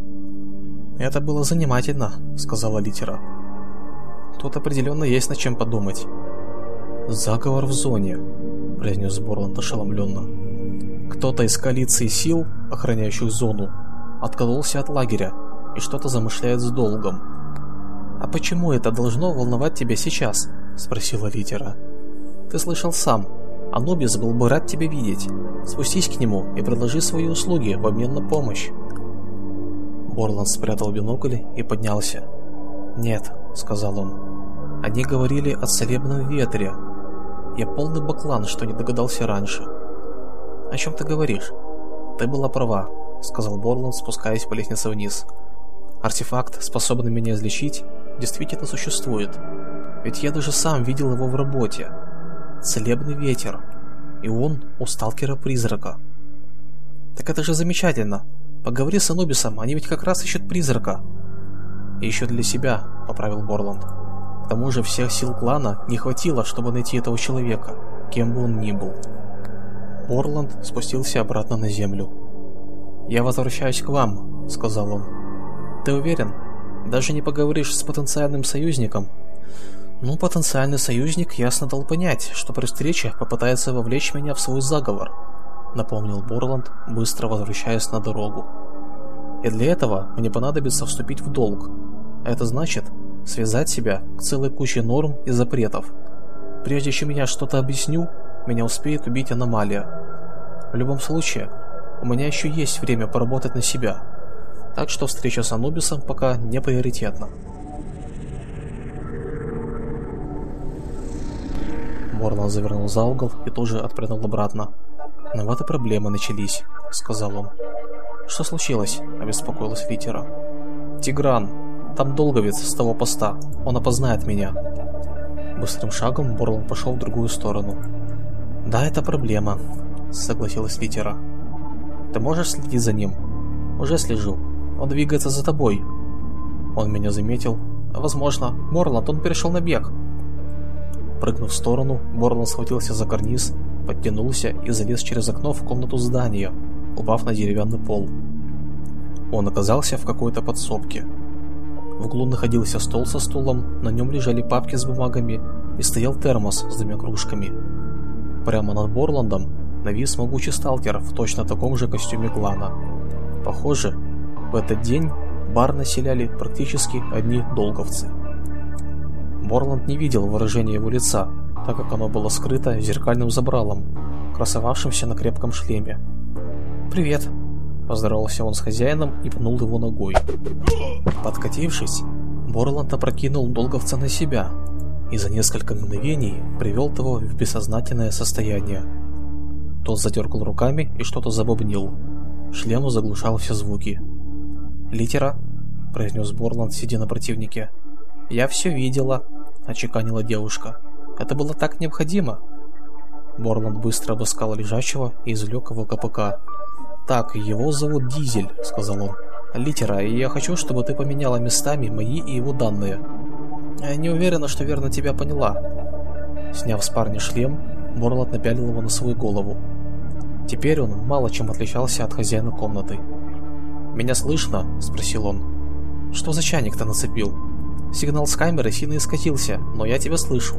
«Это было занимательно», — сказала Литера. «Тут определенно есть над чем подумать». «Заговор в зоне», — произнес Борланд ошеломленно. «Кто-то из коалиции сил, охраняющих зону, откололся от лагеря и что-то замышляет с долгом». «А почему это должно волновать тебя сейчас?» — спросила Литера. «Ты слышал сам. Анубис был бы рад тебя видеть. Спустись к нему и предложи свои услуги в обмен на помощь». Борланд спрятал бинокль и поднялся. «Нет», — сказал он, — «они говорили о целебном ветре. Я полный баклан, что не догадался раньше». «О чем ты говоришь?» «Ты была права», — сказал Борланд, спускаясь по лестнице вниз. «Артефакт, способный меня излечить, действительно существует. Ведь я даже сам видел его в работе. Целебный ветер. И он у сталкера-призрака». «Так это же замечательно. Поговори с Анубисом, они ведь как раз ищут призрака». «И еще для себя», — поправил Борланд. «К тому же всех сил клана не хватило, чтобы найти этого человека, кем бы он ни был». Борланд спустился обратно на землю. «Я возвращаюсь к вам», — сказал он. «Ты уверен? Даже не поговоришь с потенциальным союзником?» «Ну, потенциальный союзник ясно дал понять, что при встрече попытается вовлечь меня в свой заговор», — напомнил Борланд, быстро возвращаясь на дорогу. «И для этого мне понадобится вступить в долг. Это значит связать себя к целой куче норм и запретов. Прежде чем я что-то объясню, меня успеет убить аномалия. В любом случае, у меня еще есть время поработать на себя, так что встреча с Анубисом пока не приоритетна». Борланд завернул за угол и тоже отпрыгнул обратно. «Ну вот и проблемы начались», — сказал он. «Что случилось?» — обеспокоилась Литера. «Тигран. Там долговец с того поста. Он опознает меня». Быстрым шагом Борланд пошел в другую сторону. «Да, это проблема», — согласилась Литера. «Ты можешь следить за ним?» «Уже слежу. Он двигается за тобой». «Он меня заметил?» «Возможно. Борланд, он перешел на бег». Прыгнув в сторону, Борланд схватился за карниз, подтянулся и залез через окно в комнату здания, упав на деревянный пол. Он оказался в какой-то подсобке. В углу находился стол со стулом, на нем лежали папки с бумагами и стоял термос с двумя кружками. Прямо над Борландом навис могучий сталкер в точно таком же костюме клана. Похоже, в этот день бар населяли практически одни долговцы. Борланд не видел выражения его лица, так как оно было скрыто зеркальным забралом, красовавшимся на крепком шлеме. «Привет!» – поздоровался он с хозяином и пнул его ногой. Подкатившись, Борланд опрокинул долговца на себя и за несколько мгновений привел того в бессознательное состояние. Тот задергал руками и что-то забубнил. Шлем заглушал все звуки. «Литера», — произнес Борланд, сидя на противнике. «Я все видела», — очеканила девушка. «Это было так необходимо». Борланд быстро обыскал лежачего и извлек его КПК. «Так, его зовут Дизель», — сказал он. «Литера, и я хочу, чтобы ты поменяла местами мои и его данные». «Я не уверена, что верно тебя поняла». Сняв с парня шлем, Борланд напялил его на свою голову. Теперь он мало чем отличался от хозяина комнаты. «Меня слышно?» – спросил он. «Что за чайник ты нацепил? Сигнал с камеры сильно искатился, но я тебя слышу».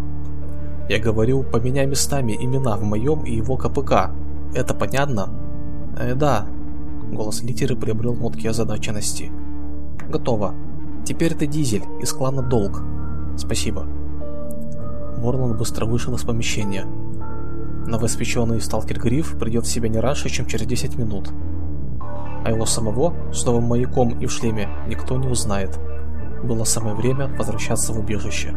«Я говорю, поменяй местами имена в моем и его КПК. Это понятно?» «Э, да». Голос Литеры приобрел нотки озадаченности. «Готово. Теперь ты Дизель из клана Долг». «Спасибо». Борланд быстро вышел из помещения. Новоиспеченный сталкер Гриф придет в себя не раньше, чем через десять минут. А его самого с новым маяком и в шлеме никто не узнает. Было самое время возвращаться в убежище.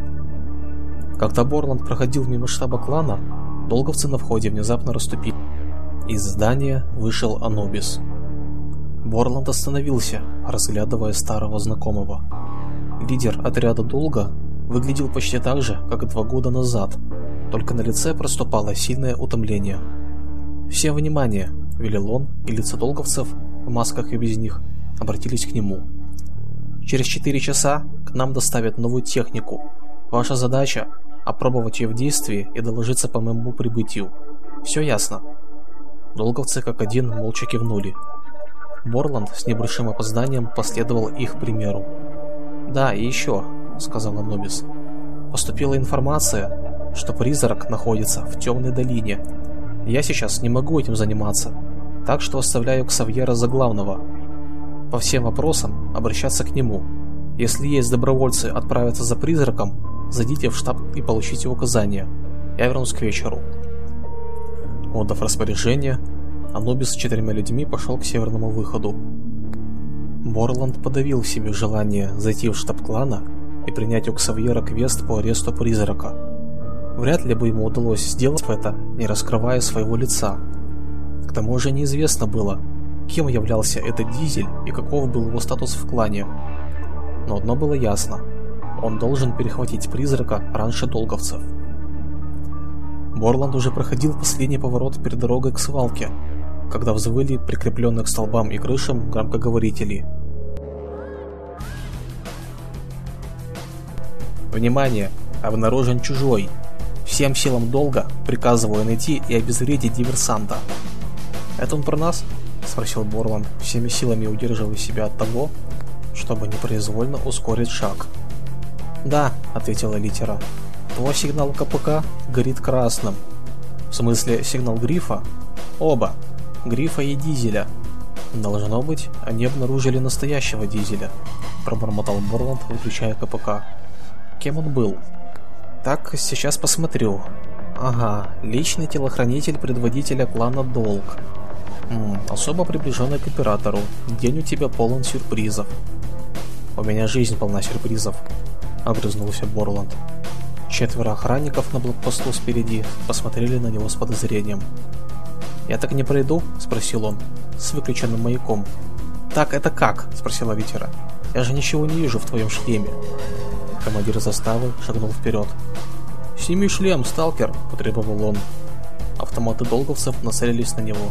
Когда Борланд проходил мимо штаба клана, долговцы на входе внезапно расступили. Из здания вышел Анубис. Борланд остановился, разглядывая старого знакомого. Лидер отряда Долга выглядел почти так же, как и два года назад, только на лице проступало сильное утомление. «Всем внимание!» – велел он, и лица долговцев, в масках и без них, обратились к нему. «Через четыре часа к нам доставят новую технику. Ваша задача – опробовать ее в действии и доложиться по моему прибытию. Все ясно?» Долговцы как один молча кивнули. Борланд с небольшим опозданием последовал их примеру. «Да, и еще», — сказал Анубис. «Поступила информация, что призрак находится в темной долине. Я сейчас не могу этим заниматься, так что оставляю Ксавьера за главного. По всем вопросам обращаться к нему. Если есть добровольцы отправиться за призраком, зайдите в штаб и получите указания. Я вернусь к вечеру». Отдав распоряжение, Анубис с четырьмя людьми пошел к северному выходу. Борланд подавил в себе желание зайти в штаб клана и принять у Ксавьера квест по аресту призрака. Вряд ли бы ему удалось сделать это, не раскрывая своего лица. К тому же неизвестно было, кем являлся этот Дизель и каков был его статус в клане. Но одно было ясно – он должен перехватить призрака раньше долговцев. Борланд уже проходил последний поворот перед дорогой к свалке, когда взвыли прикрепленные к столбам и крышам громкоговорители. «Внимание! Обнаружен чужой! Всем силам Долга приказываю найти и обезвредить диверсанта!» «Это он про нас?» – спросил Борланд, всеми силами удерживая себя от того, чтобы непроизвольно ускорить шаг. «Да», – ответила Литера. «Твой сигнал КПК горит красным». «В смысле, сигнал Грифа?» «Оба. Грифа и Дизеля». «Должно быть, они обнаружили настоящего Дизеля», – пробормотал Борланд, выключая КПК. «Кем он был?» «Так, сейчас посмотрю. Ага, личный телохранитель предводителя клана Долг. М, особо приближенный к императору. День у тебя полон сюрпризов». «У меня жизнь полна сюрпризов», — огрызнулся Борланд. Четверо охранников на блокпосту спереди посмотрели на него с подозрением. «Я так не пройду?» – спросил он, с выключенным маяком. «Так, это как?» – спросила Литера. «Я же ничего не вижу в твоем шлеме». Командир заставы шагнул вперед. «Сними шлем, сталкер!» – потребовал он. Автоматы долговцев нацелились на него.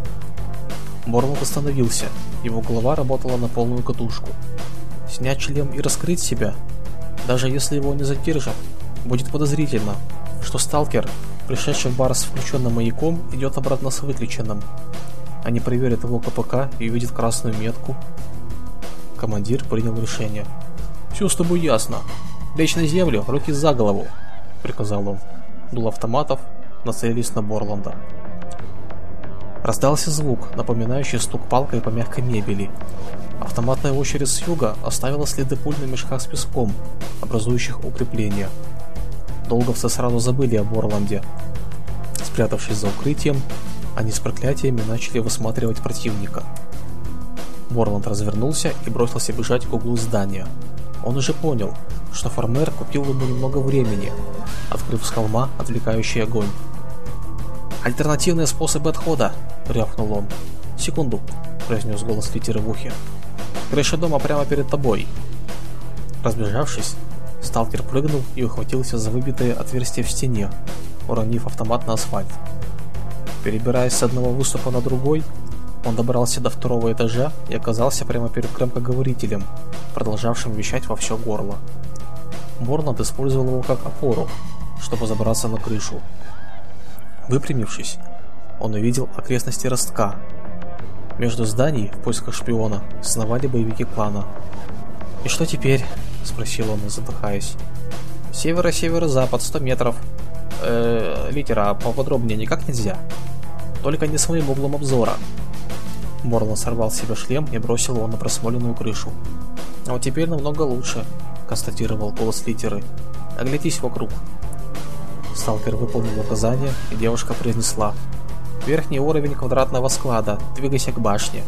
Борланд остановился, его голова работала на полную катушку. Снять шлем и раскрыть себя, даже если его не задержат, будет подозрительно, что сталкер, пришедший в бар с включенным маяком, идет обратно с выключенным. Они проверят его КПК и увидят красную метку. Командир принял решение. «Все с тобой ясно. Лечь на землю, руки за голову», — приказал он. Дул автоматов, нацелились на Борланда. Раздался звук, напоминающий стук палкой по мягкой мебели. Автоматная очередь с юга оставила следы пуль на мешках с песком, образующих укрепления. Долговцы сразу забыли о Борланде. Спрятавшись за укрытием, они с проклятиями начали высматривать противника. Борланд развернулся и бросился бежать к углу здания. Он уже понял, что Фармер купил ему немного времени, открыв с холма отвлекающий огонь. «Альтернативные способы отхода!» — рявкнул он. «Секунду!» — произнес голос Литеры в ухе. «Крыша дома прямо перед тобой!» Разбежавшись, сталкер прыгнул и ухватился за выбитое отверстие в стене, уронив автомат на асфальт. Перебираясь с одного выступа на другой, он добрался до второго этажа и оказался прямо перед громкоговорителем, продолжавшим вещать во все горло. Борланд использовал его как опору, чтобы забраться на крышу. Выпрямившись, он увидел окрестности ростка. Между зданий в поисках шпиона сновали боевики клана. «И что теперь?» — спросил он, задыхаясь. «Северо-северо-запад, сто метров. Э, Литера, а поподробнее никак нельзя? Только не с моим углом обзора». Борланд сорвал с себя шлем и бросил его на просмоленную крышу. «А вот теперь намного лучше», — констатировал голос Литеры. «Оглядись вокруг». Сталкер выполнил указание, и девушка произнесла: «Верхний уровень квадратного склада, двигайся к башне».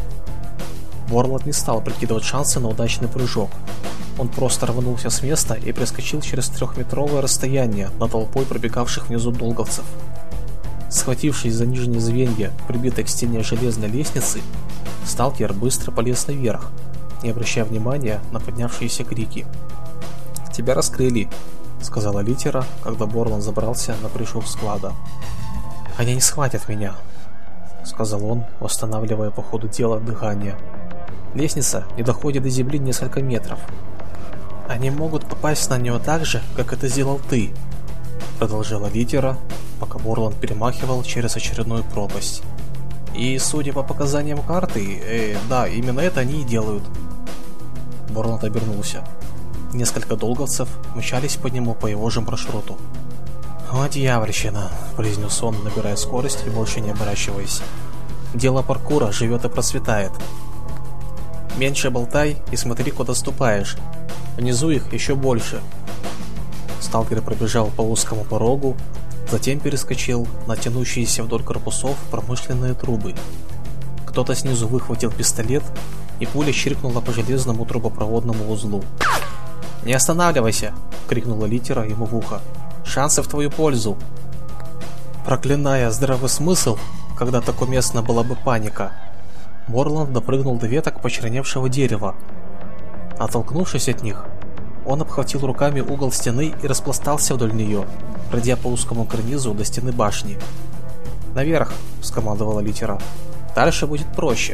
Борланд не стал прикидывать шансы на удачный прыжок. Он просто рванулся с места и проскочил через трехметровое расстояние над толпой пробегавших внизу долговцев. Схватившись за нижние звенья, прибитой к стене железной лестницы, сталкер быстро полез наверх, не обращая внимания на поднявшиеся крики. «Тебя раскрыли», — сказала Литера, когда Борланд забрался на крышу склада. «Они не схватят меня», — сказал он, восстанавливая по ходу дела дыхание. «Лестница не доходит до земли несколько метров. Они могут попасть на нее так же, как это сделал ты», — продолжала Литера, пока Борланд перемахивал через очередную пропасть. «И судя по показаниям карты, э, да, именно это они и делают». Борланд обернулся. Несколько долговцев мчались по нему по его же маршруту. «О, дьявольщина!» — произнес он, набирая скорость и больше не оборачиваясь. «Дело паркура живет и процветает. Меньше болтай и смотри, куда ступаешь. Внизу их еще больше». Сталкер пробежал по узкому порогу, затем перескочил на тянущиеся вдоль корпусов промышленные трубы. Кто-то снизу выхватил пистолет, и пуля чиркнула по железному трубопроводному узлу. «Не останавливайся!» — крикнула Литера ему в ухо. «Шансы в твою пользу!» Проклиная здравый смысл, когда так уместна была бы паника, Борланд допрыгнул до веток почерневшего дерева. Оттолкнувшись от них, он обхватил руками угол стены и распластался вдоль нее, пройдя по узкому карнизу до стены башни. «Наверх!» — скомандовала Литера. «Дальше будет проще!»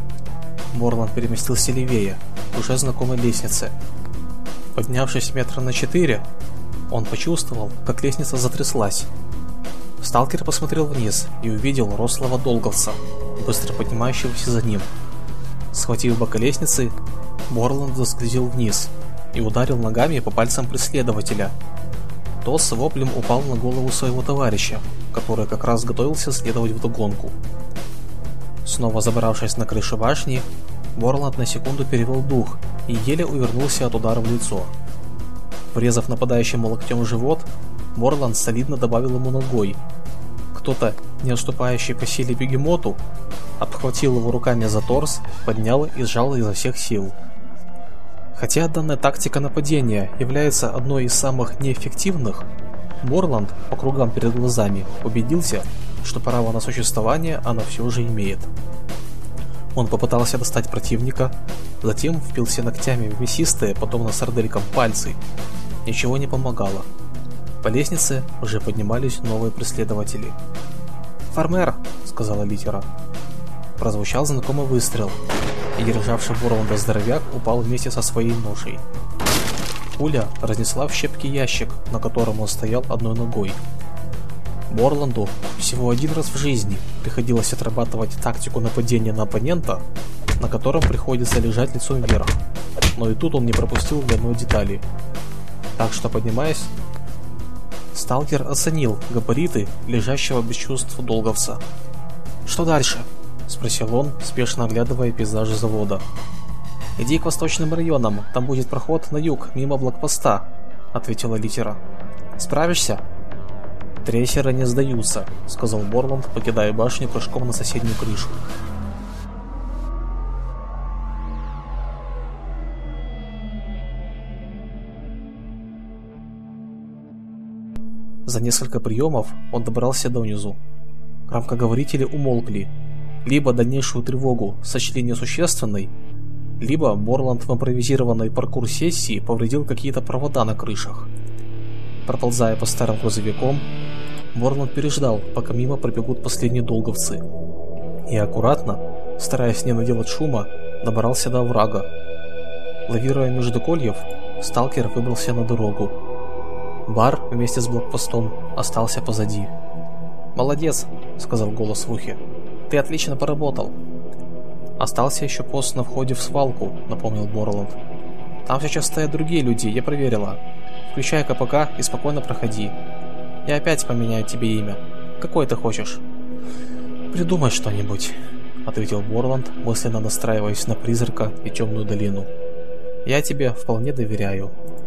Борланд переместился левее, к уже знакомой лестнице. Поднявшись метра на четыре, он почувствовал, как лестница затряслась. Сталкер посмотрел вниз и увидел рослого долговца, быстро поднимающегося за ним. Схватив бока лестницы, Борланд заскользил вниз и ударил ногами по пальцам преследователя. Тот с воплем упал на голову своего товарища, который как раз готовился следовать вдогонку. Снова забравшись на крышу башни, Борланд на секунду перевел дух и еле увернулся от удара в лицо. Врезав нападающему локтем в живот, Борланд солидно добавил ему ногой. Кто-то, не уступающий по силе бегемоту, обхватил его руками за торс, поднял и сжал изо всех сил. Хотя данная тактика нападения является одной из самых неэффективных, Борланд по кругам перед глазами убедился, что право на существование она все же имеет. Он попытался достать противника, затем впился ногтями в мясистые, подобно сарделькам, пальцы. Ничего не помогало. По лестнице уже поднимались новые преследователи. «Фармер!» — сказала Литера. Прозвучал знакомый выстрел, и державший Борланда здоровяк упал вместе со своей ношей. Пуля разнесла в щепки ящик, на котором он стоял одной ногой. Борланду всего один раз в жизни приходилось отрабатывать тактику нападения на оппонента, на котором приходится лежать лицом вверх, но и тут он не пропустил ни одной детали. Так что, поднимаясь, сталкер оценил габариты лежащего без чувств долговца. «Что дальше?» — спросил он, спешно оглядывая пейзажи завода. «Иди к восточным районам, там будет проход на юг, мимо блокпоста», — ответила Литера. «Справишься?» «Трейсеры не сдаются», — сказал Борланд, покидая башню прыжком на соседнюю крышу. За несколько приемов он добрался донизу. Громкоговорители умолкли. Либо дальнейшую тревогу сочли несущественной, либо Борланд в импровизированной паркур-сессии повредил какие-то провода на крышах. Проползая по старым грузовикам, Борланд переждал, пока мимо пробегут последние долговцы, и аккуратно, стараясь не наделать шума, добрался до оврага. Лавируя между кольев, сталкер выбрался на дорогу. Бар вместе с блокпостом остался позади. «Молодец», — сказал голос в ухе. «Ты отлично поработал». «Остался еще пост на входе в свалку», — напомнил Борланд. «Там сейчас стоят другие люди, я проверила. Включай КПК и спокойно проходи. Я опять поменяю тебе имя. Какое ты хочешь?» «Придумай что-нибудь», — ответил Борланд, мысленно настраиваясь на призрака и темную долину. «Я тебе вполне доверяю».